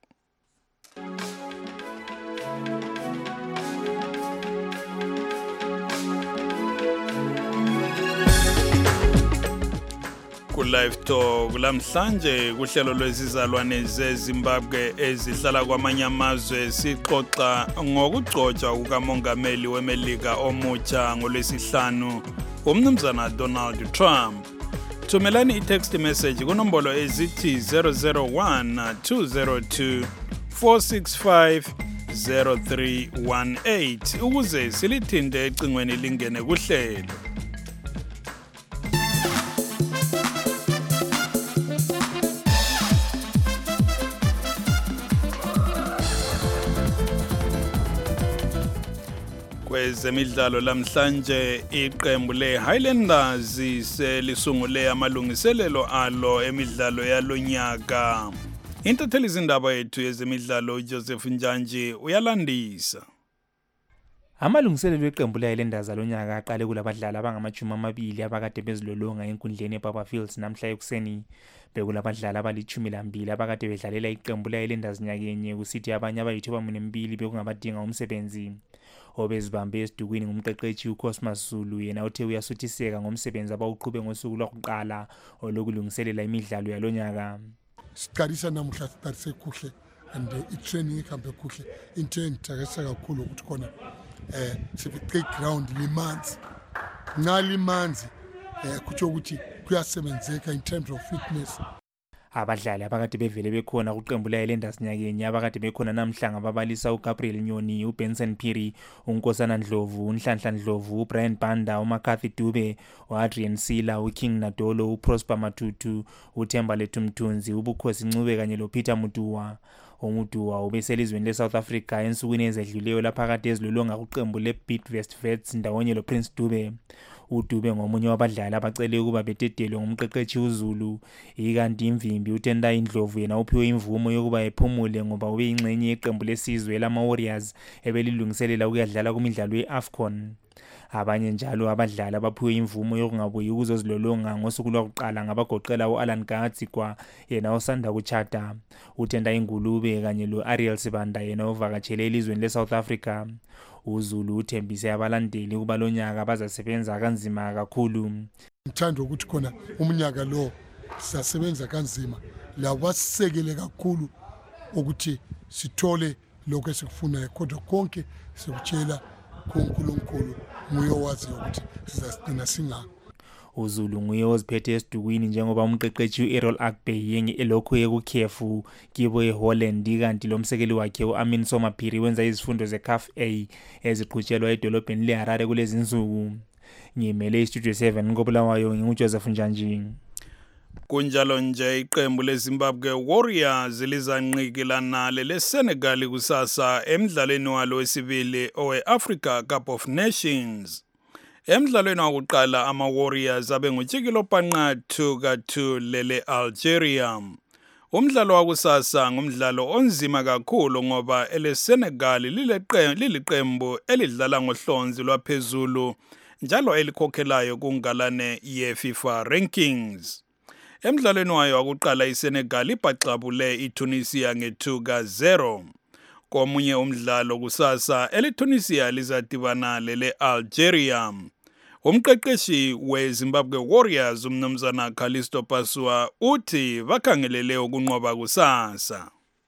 Ku-Live Talk lamhlanje kuhlelo lwezizalwane zeZimbabwe ezihlala kwamanye amazwe sixoxa ngokugcotshwa kukamongameli weMelika omutsha ngoLwesihlanu umnumzana Donald Trump. Thumelani i-text message kunombolo ezithi 001 202 465 0318 ukuze silithinte ecingweni lingene kuhlelo. Kwezemidlalo lamhlanje iqembu leHighlanders selisungule amalungiselelo alo emidlalo yalonyaka. Intatheli izindaba yethu yezemidlalo Joseph Njanji uyalandisa. Amalungiselelo eqembu leHighlanders alonyaka aqale kulabadlali abangama-20 abakade bezilolonga enkundleni eBaba Fields namhla ekuseni. Bekulabadlali abali-12 abakade bedlalela iqembu leHighlanders nyakenye kusithi abanye abayi-12 bekungabadinga umsebenzi. Obezibambe esidukwini ngumqeqeshi uCosmas Zulu yena uthe uyasuthiseka ngomsebenzi abawuqhube ngosuku lokuqala olokulungiselela imidlalo yalonyaka. Siqalisa namuhla siqalise kuhle and i-training ihambe kuhle. Into engithakasa kakhulu ukuthi khona sifice ground limanzi. Ngalimanzi kutsho ukuthi kuyasebenzeka in terms of fitness. Abadlali abakade bevele bekhona kuqembu leHighlanders nyakenye abakade bekhona namhla ngababalisa uGabriel Nyoni, uBenson Phiri, uNkosana Ndlovu, uNhlanhla Ndlovu, uBrian Banda, uMcCarthy Dube, uAdrian Sila, uKing Nadolo, uProsper Matutu, uThemba Letumthunzi, uBukhosi Ncube kanye loPeter Mutuwa. Umutuwa ubeselizweni leSouth Africa ensukwini ezedluleyo lapha kade ezilolonga kuqembu leBidvest Vets ndawonye loPrince Dube. uDube ngomunye wabadlali abacele ukuba bededelwe ngumqeqeshi uZulu, ikanti imvimbi uTendai Ndlovu yena uphiwe imvumo yokuba ephumule ngoba ubeyingxenye yeqembu lesizwe lama-Warriors ebelilungiselela ukuyadlala kumidlalo ye-AFCON. Abanye njalo abadlali abaphiwe imvumo yokungabuyi ukuzozilolonga ngosuku lwakuqala ngabagoqela u-Alan Gadzikwa yena osanda kuchata, uTendai Ngulube kanye lo-Ariel Sibanda yena ovakatshele elizweni le-South Africa. uZulu uthembise abalandeli ukuba lo nyaka bazasebenza kanzima kakhulu. Ngithanda ukuthi khona umnyaka lo sizasebenza kanzima labo basisekele kakhulu ukuthi sithole lokho esikufunayo, kodwa konke sikutshela kuNkulunkulu nguye owazi ukuthi sizasina singa. uZulu nguye oziphethe esidukwini njengoba umqeqeshi u-Errol Akbey elokhu ekukhefu kibo eHolland, kanti lo msekeli wakhe u-Amin Somaphiri wenza izifundo ze-CAF A eziqhutshelwa edolobheni leHarare kulezi nsuku. Ngimele iStudio 7 ngobulawayo nginguJoseph Njanji. Kunjalo nje iqembu leZimbabwe Warriors lizanqikilana leSenegal kusasa emdlalweni walo wesibili owe-Africa Cup of Nations. Emdlalweni wokuqala ama-Warriors abengutshikilo panqathu ka-2 lele-Algeria. Umdlalo wakusasa ngumdlalo onzima kakhulu ngoba eleSenegal liliqembu elidlala ngohlonzi lwaphezulu njalo elikhokhelayo kungalane ye-FIFA rankings. Emdlalweni wayo wakuqala iSenegal ibhaxabule iTunisia nge-2-0. Komunye umdlalo kusasa eleTunisia lizadibana lele-Algeria. Umqeqeshi weZimbabwe Warriors umnumzana Callisto Pasua uthi bakhangelele ukunqoba kusasa.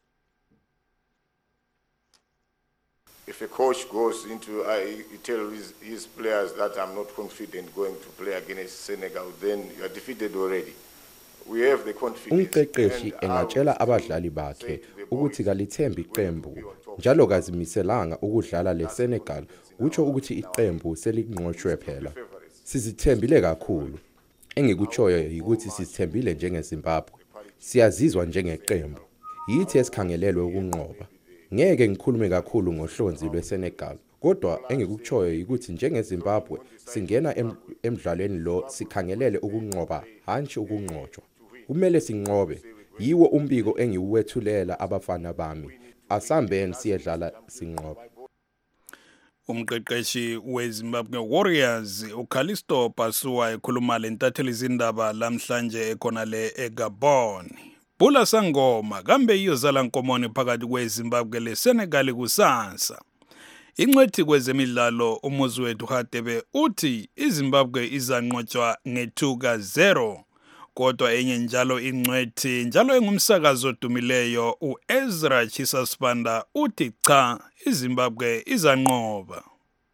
If a coach goes into, he tells his players that I'm not confident going to play against Senegal, then you are defeated already. Umqeqeshi engatshela abadlali bakhe ukuthi kalithembi iqembu njalo kazimiselanga ukudlala leSenegal, utsho ukuthi iqembu selinqotshwe phela. Sizithembile kakhulu. Engikutshoyo ukuthi sizithembile njengeZimbabwe. Siyazizwa njengeqembu. Yithi esikhangelelwe ukunqoba. Ngeke ngikhulume kakhulu ngohlonzi lweSenegal, kodwa engikutshoyo ukuthi njengeZimbabwe singena emdlalweni lo sikhangelele ukunqoba hantshi ukunqotshwa. Kumele sinqobe. Yiwo umbiko engiwethulela abafana bami. Asambeni siyedlala sinqobe. Umqeqeshi weZimbabwe Warriors uCallisto Pasua ekhuluma lentatheli izindaba lamhlanje ekhonale eGabon. Bula Sangoma kambe iyozala nkomoni phakathi kweZimbabwe leSenegal kusasa. Ingcwethi kwezemidlalo uMuzwethu Hadebe uthi iZimbabwe izanqotshwa nge-2-0. Kodwa enye njalo ingcwethi njalo engumsakazo odumileyo uEzra Chisasibanda uthi cha, iZimbabwe izanqoba.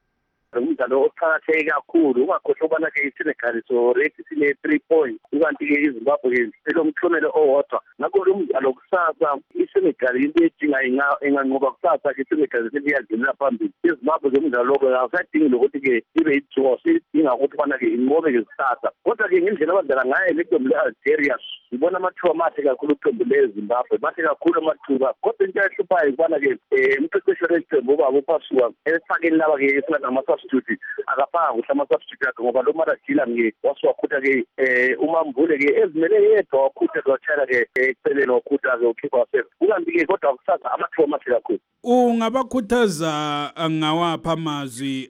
Umdlalo oqakatheke kakhulu ungakhohlwa ukubana ke iSenegal already sine 3 points ukanti ke iZimbabwe selomhlomelo owodwa. Ngakho lo mdlalo kusasa iSenegal into edinga enganqoba kusasa ke iSenegal seliyadlula phambili. iZimbabwe zomdlalo lo akasadingi lokuthi ke ibe yidraw, sidinga ukuthi bana ke inqobe ke kusasa. Kodwa ke ngendlela abadlala ngayo leqembu le-Algeria ngibona amathuba amahle kakhulu iqembu leZimbabwe, mahle kakhulu amathuba. Kodwa into ehluphayo ukubana ke umqeqeshi weqembu ubaba uPasua esifakeni laba ke esingathi ama-substitute akafanga kuhle ama-substitute akhe ngoba lo Marajila wasiwakhutha ke uMambule ke ezimele yedwa wakhutha kwatshela ke eceleni wakhutha ke ukhipha wasefa. Ukanti ke kodwa kusasa amathuba amahle kakhulu. Ungabakhuthaza ngawapha amazwi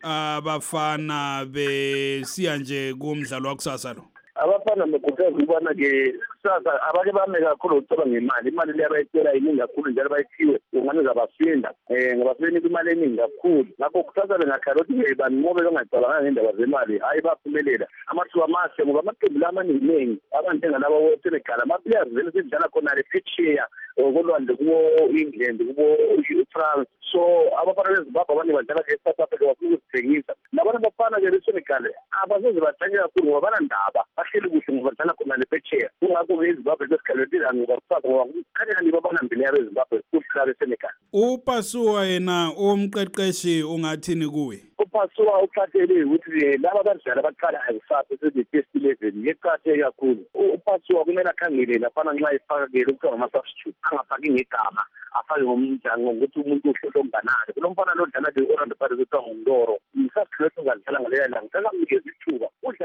abafana besiya nje kumdlalo wakusasa lo? Abafana bekhuthaza ukubana ke kusasa abake bame kakhulu ukuceba ngemali. Imali le abayitshela iningi kakhulu njalo bayithiwe ungane zabasinda ngabasebenzi imali eningi kakhulu. Ngakho kusasa bengakhala ukuthi banqobe bengacabanga ngendaba zemali, hayi baphumelela. Amathuba amahle ngoba amaqembu lamaningi abantu njengalaba weSenegal ama-players vele sidlala khona le phetsheya kolwandle kubo England kubo France. So abafana beZimbabwe abanye badlala ke eSouth Africa bafuna ukuzithengisa. Labana abafana ke beSenegal abasoze badlale kakhulu ngoba banandaba bahleli kuhle ngoba badlala khona le phetsheya. Kungakho iZimbabwe sesikhalethile ngoba kusasa ngoba kanjani babanambile yabeZimbabwe kudlala beSenegal. uPasua yena umqeqeshi ungathini kuwe? uPasua uqathele ukuthi laba badlala abaqala kusasa se-test 11 ngeqhatheke kakhulu. uPasua kumele akhangele lafana nxa efaka ke lokho ngama-substitute angafaki ngegama afake ngomnjani ngokuthi umuntu uhlohle ombanakhe. Kulo mfana lo dlala ke Orlando Pirates kuthiwa nguNdoro. Ngisasikhuleka ungadlala ngaleya langa. Ngicela mnikeze ithuba udlale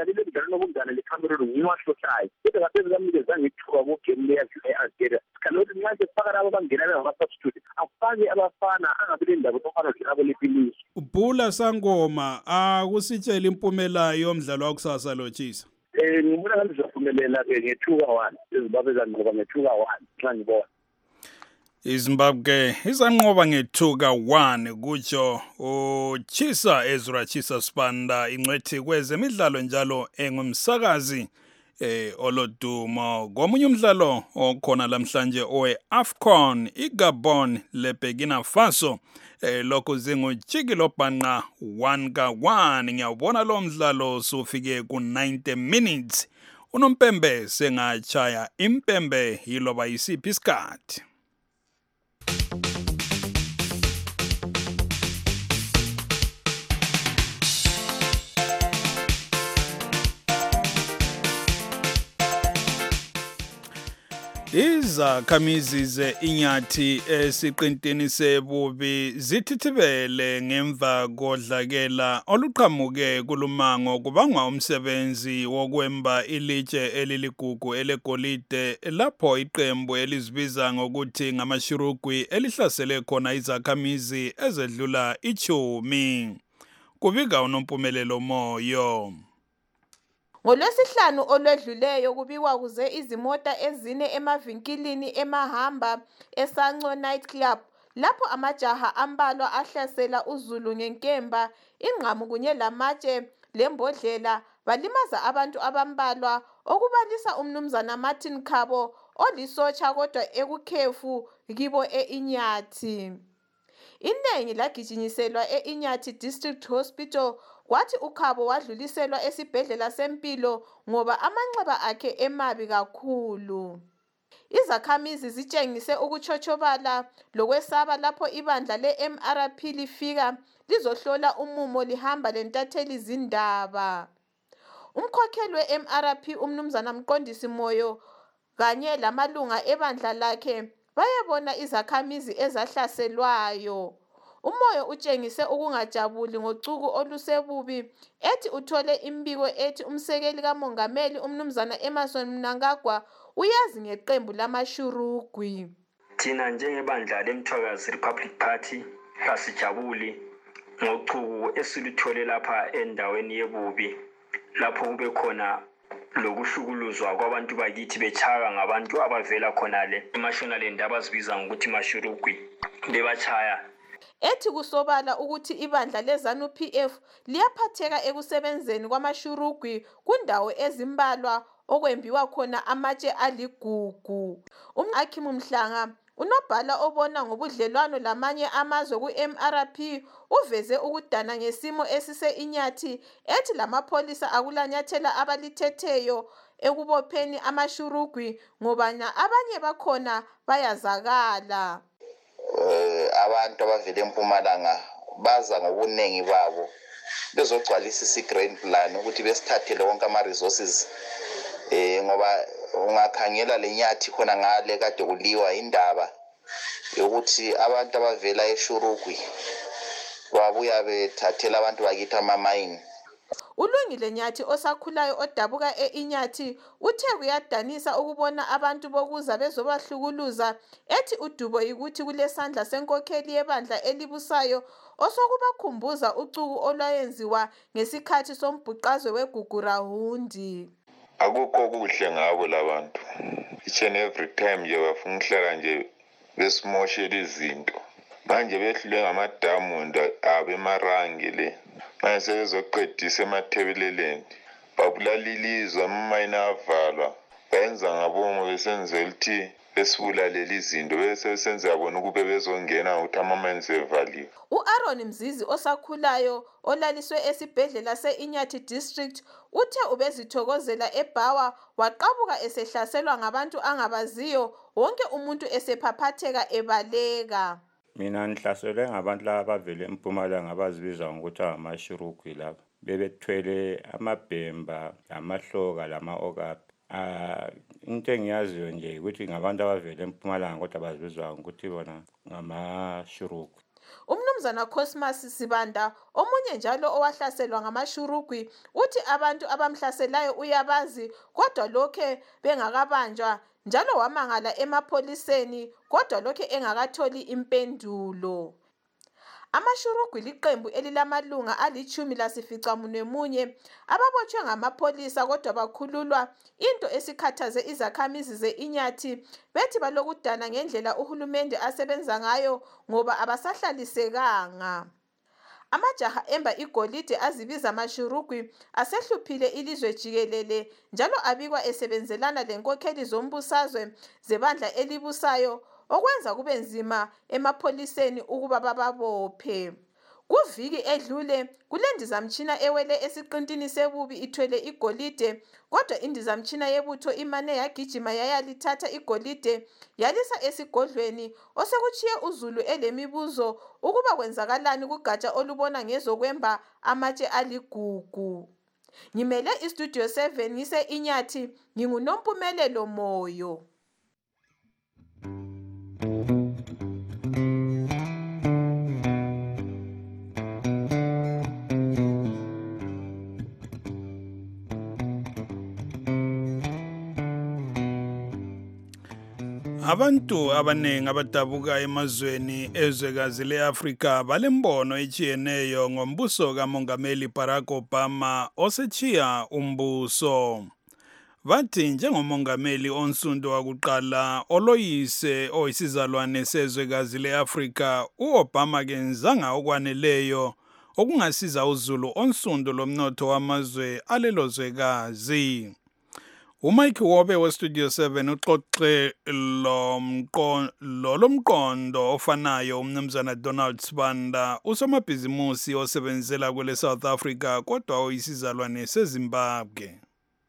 ngiwahlohlayo kodwa ngaphezu kamnikezanga ithuba kugame leyadlula e-Algeria sikhale ukuthi nxa sefaka labo bangena bengama-substitute afake abafana angabi le ndaba ofana dlabo lepilisi. Bhula Sangoma, akusitshela impumela yomdlalo wakusasa Lotshisa. Ngibona ngathi sizaphumelela-ke nge-2-1 iZimbabwe izanqoba nge-2-1 nxa ngibona. iZimbabwe izanqoba nge-2-1 kutsho uChisa Ezra Chisa Spanda ingcwethi kwezemidlalo njalo engumsakazi olodumo. Komunye umdlalo okhona lamhlanje owe-AFCON iGabon leBurkina Faso lokho zingujikilo bhanqa 1-1. Ngiyawubona lo mdlalo sufike ku-90 minutes. Unompembe sengachaya impembe yiloba yisiphi isikhathi. Izakhamizi ze-Inyathi esiqintini sebubi zithithibele ngemva kodlakela oluqhamuke kulumango kubangwa umsebenzi wokwemba ilitshe eliligugu elegolide lapho iqembu elizibiza ngokuthi ngamashurugwi elihlasele khona izakhamizi ezedlula 10. Kubika unompumelelo Moyo. NgoLwesihlanu olwedluleyo kubikwa kuze izimota ezine emavinkilini emahamba eSanco Night Club lapho amajaha ambalwa ahlasela uZulu ngenkemba, ingqamu kunye lamatshe lembodlela balimaza abantu abambalwa okubalisa umnumzana Martin Khabo olisotsha kodwa ekukhefu kibo e-Inyathi. Iningi lagijinyiselwa e-Inyathi District Hospital kwathi uKhabo wadluliselwa esibhedlela sempilo ngoba amanxeba akhe emabi kakhulu. Izakhamizi zitshengise ukuchotshobala lokwesaba lapho ibandla le-MRP lifika lizohlola umumo lihamba lentatheli zindaba. Umkhokheli we-MRP umnumzana Mqondisi Moyo kanye lamalunga ebandla lakhe bayabona izakhamizi ezahlaselwayo. Umoyo utshengise ukungajabuli ngocuku olusebubi ethi uthole imbiko ethi umsekeli kamongameli umnumzana Emerson Mnangagwa uyazi ngeqembu lamashurugwi. Thina njengebandla leMthwakazi Republic Party asijabuli ngocuku esilithole lapha endaweni yebubi lapho kube khona lokuhlukuluzwa kwabantu bakithi bechaya ngabantu abavela khonale eMashonaland abazibiza ngokuthi mashurugwi bebachaya. Ethi kusobala ukuthi ibandla leZANU PF liyaphatheka ekusebenzeni kwamashurugwi kundawo ezimbalwa okwembiwa khona amatshe aligugu. Umhakimu Mhlanga unobhala obona ngobudlelwano lamanye amazwe ku-MRP uveze ukudana ngesimo esise-Inyathi ethi lamapholisa akulanyathela abalithetheyo ekubopheni amashurugwi ngoba abanye bakhona bayazakala. Abantu abavela eMpumalanga baza ngobuningi babo bezogcwalisa i-grand plan ukuthi besithathele wonke ama-resources ngoba ungakhangela leNyathi khona ngale kade kuliwa indaba yokuthi abantu abavela eShurugwi babuya bethathela abantu bakithi amamayini. Ulungile Nyathi osakhulayo odabuka e-Inyathi uthe kuyadanisa ukubona abantu bokuza bezobahlukuluza ethi udubo yikuthi kulesandla senkokheli yebandla elibusayo osokubakhumbuza ucuku olwayenziwa ngesikhathi sombhuqazwe weGugurahundi. Akukho kuhle ngabo labantu. Each and every time nje bafuna ukuhlala nje besimoshela izinto. Manje behlule ngamadamu abemarangi le. Manje sebezoqedisa emathebeleleni. Babulalilizwe amayini avalwa. Benza ngabomo besenzela ukuthi besibulalela izinto bese senze yabona ukube bezongena ukuthi amamayini sevaliwe. U-Aaron Mzizi osakhulayo olaliswe esibhedlela se-Inyathi District uthe ubezithokozela eBhawa waqabuka esehlaselwa ngabantu angabaziyo wonke umuntu esephaphatheka ebaleka. Mina nihlaselwe ngabantu laba bavele eMpumalanga abazibiza ngokuthi amashurugwi laba. Bebethwele amabhemba, amahloka lama-okapi. Into engiyaziyo nje ukuthi ngabantu abavele eMpumalanga kodwa bazibizwa ngokuthi bona ngamashurugwi. Umnumzana Cosmas Sibanda, omunye njalo owahlaselwa ngamashurugwi, uthi abantu abamhlaselayo uyabazi kodwa lokhe bengakabanjwa, njalo wamangala emapholiseni kodwa lokhe engakatholi impendulo. Amashurugwi liqembu elilamalunga ali-10 ababotshwe ngamapholisa kodwa bakhululwa, into esikhathaze izakhamizi ze-Inyathi bethi balokudana ngendlela uhulumende asebenza ngayo ngoba abasahlalisekanga. Amajaha emba igolide azibiza amashurugwi asehluphile ilizwe jikelele, njalo abikwa esebenzelana lenkokheli zombusazwe zebandla elibusayo, okwenza kube nzima emapholiseni ukuba bababophe. Kuviki edlule kulendizamtshina ewele esiqintini sebubi ithwele igolide, kodwa indizamtshina yebutho imane yagijima yayalithatha igolide yalisa esigodlweni, osekutshiye uZulu elemibuzo ukuba kwenzakalani kugatsha olubona ngezokwemba amatshe aligugu. Ngimele iStudio 7 ngise Inyathi, nginguNompumelelo Moyo. Abantu abanengi abadabuka emazweni ezwekazi le-Afrika balembono etshiyeneyo ngombuso kaMongameli Barack Obama osechiya umbuso. Bathi njengomongameli onsundu wakuqala oloyise oyisizalwane sezwekazi le-Afrika, u-Obama kenzanga okwaneleyo okungasiza uZulu onsundu lomnotho wamazwe alelo zwekazi. uMike Wobe weStudio 7 uxoxe lomqondo ofanayo umnumzana Donald Sibanda, usomabhizimusi osebenzela kwele South Africa kodwa oyisizalwane seZimbabwe.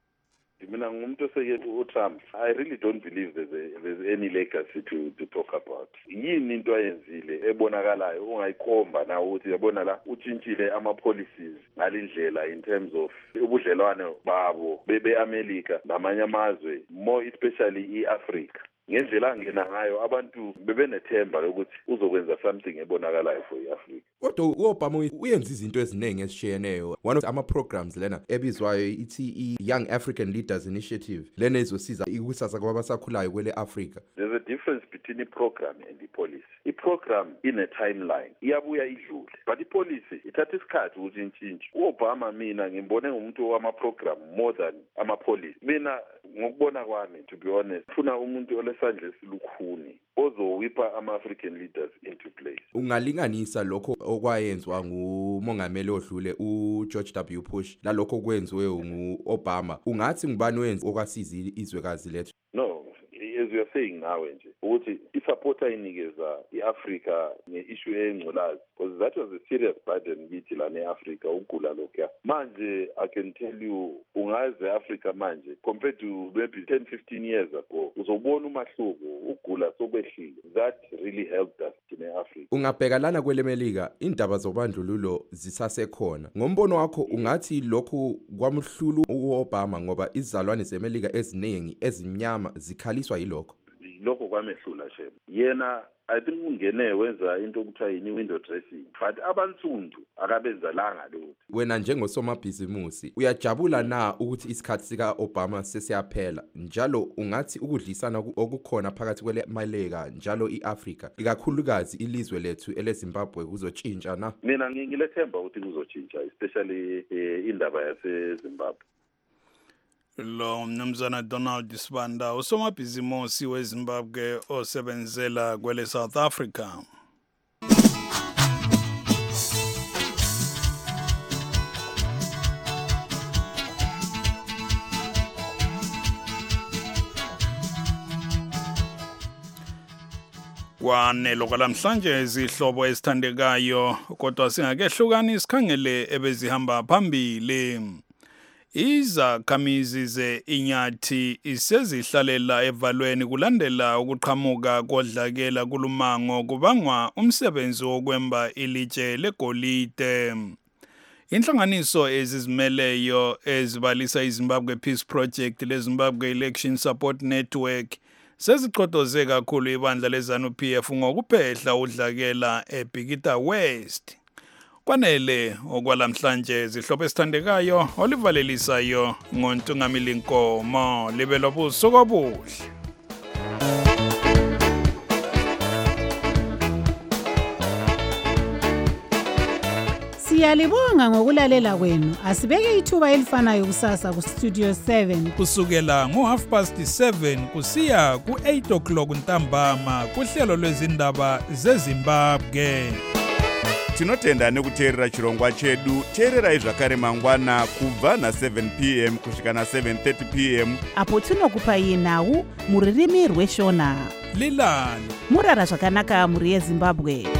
Mina ngumuntu oseyeke uTrump. I really don't believe there's any legacy to talk about. Yini into ayenzile ebonakalayo ungayikhomba na ukuthi yabona la utshintshile ama-policies ngalindlela in terms of ubudlelwane babo beAmerica namanye amazwe, more especially iAfrica. Ngendlela angena ngayo abantu bebenethemba lokuthi uzokwenza something ebonakalayo for iAfrica. Kodwa uObama uyenza izinto eziningi ezishiyeneyo. One of ama-programs lena ebizwayo ithi Young African Leaders Initiative, lena izosiza ikusasa kwabasakhulayo kwele Africa. There's a difference between i-program and i-policy. I-program ine timeline iyabuya idlule, but i-policy ithatha isikhathi ukuthi intshintshe. uObama mina ngimbone ngumuntu wama-program more than ama-policy. Mina ngokubona kwami, to be honest, funa umuntu olesandla esilukhuni ozowipha ama-African leaders into place. Ungalinganisa lokho okwayenzwa ngumongameli odlule uGeorge W. Bush lalokho kwenziwe nguObama, ungathi ngubani wenza okwasiza izwekazi lethu? No, as we are saying now nje ukuthi isupport ayinikeza iAfrica nge-issue engcolazi, because that was a serious burden kithi la neAfrica ukugula lokho. Manje I can tell you ungaze Africa manje compared to maybe 10-15 years ago uzobona umahluko, ukugula sokwehlile. That really helped us in Africa. Ungabheka lana kwele Melika indaba zobandlululo zisasekhona. Ngombono wakho ungathi lokhu kwamhlulu uObama ngoba izizalwane zeMelika eziningi ezimnyama zikhaliswa yilokho. Lokho kwamehlula shem. Yena I think ungene wenza into okuthiwa window dressing, but abansundu akabenzalanga lokho. Wena njengosomabhizimusi uyajabula na ukuthi isikhathi sika Obama sesiyaphela, njalo ungathi ukudlisana okukhona phakathi kwele Melika njalo iAfrica ikakhulukazi ilizwe lethu eleZimbabwe kuzotshintsha na? Mina ngilethemba ukuthi kuzotshintsha, especially indaba yaseZimbabwe. Lo mnumzana Donald Sibanda usomabhizimusi weZimbabwe osebenzela kwele South Africa. Kwanelo kwalamhlanje izihlobo ezithandekayo, kodwa singakehlukani isikhangele ebezihamba phambili. Izakhamizi ze-Inyathi isezihlalela evalweni kulandela ukuqhamuka kodlakela kulumango kubangwa umsebenzi wokwemba ilitshe legolide. Inhlanganiso ezizimeleyo ezibalisa iZimbabwe Peace Project leZimbabwe Election Support Network seziqodoze kakhulu ibandla leZANU-PF ngokuphehla udlakela eBhikita West. Kwanele okwalamhlanje zihlobo esithandekayo olivalelisayo ngoNtungamili Nkomo libe lobusuku obuhle. Siyalibonga ngokulalela kwenu. Asibeke ithuba elifanayo kusasa ku Studio 7 kusukela ngo7:30 kusiya ku8:00 ntambama kuhlelo lwezindaba zeZimbabwe. Tinotenda nekuteerera chirongwa chedu. Teererai zvakare mangwana kubva na7 p.m. kusvika na7:30 p.m. apo tinokupai nhau muririmi rweshona. Lilani murara zvakanaka muri yeZimbabwe.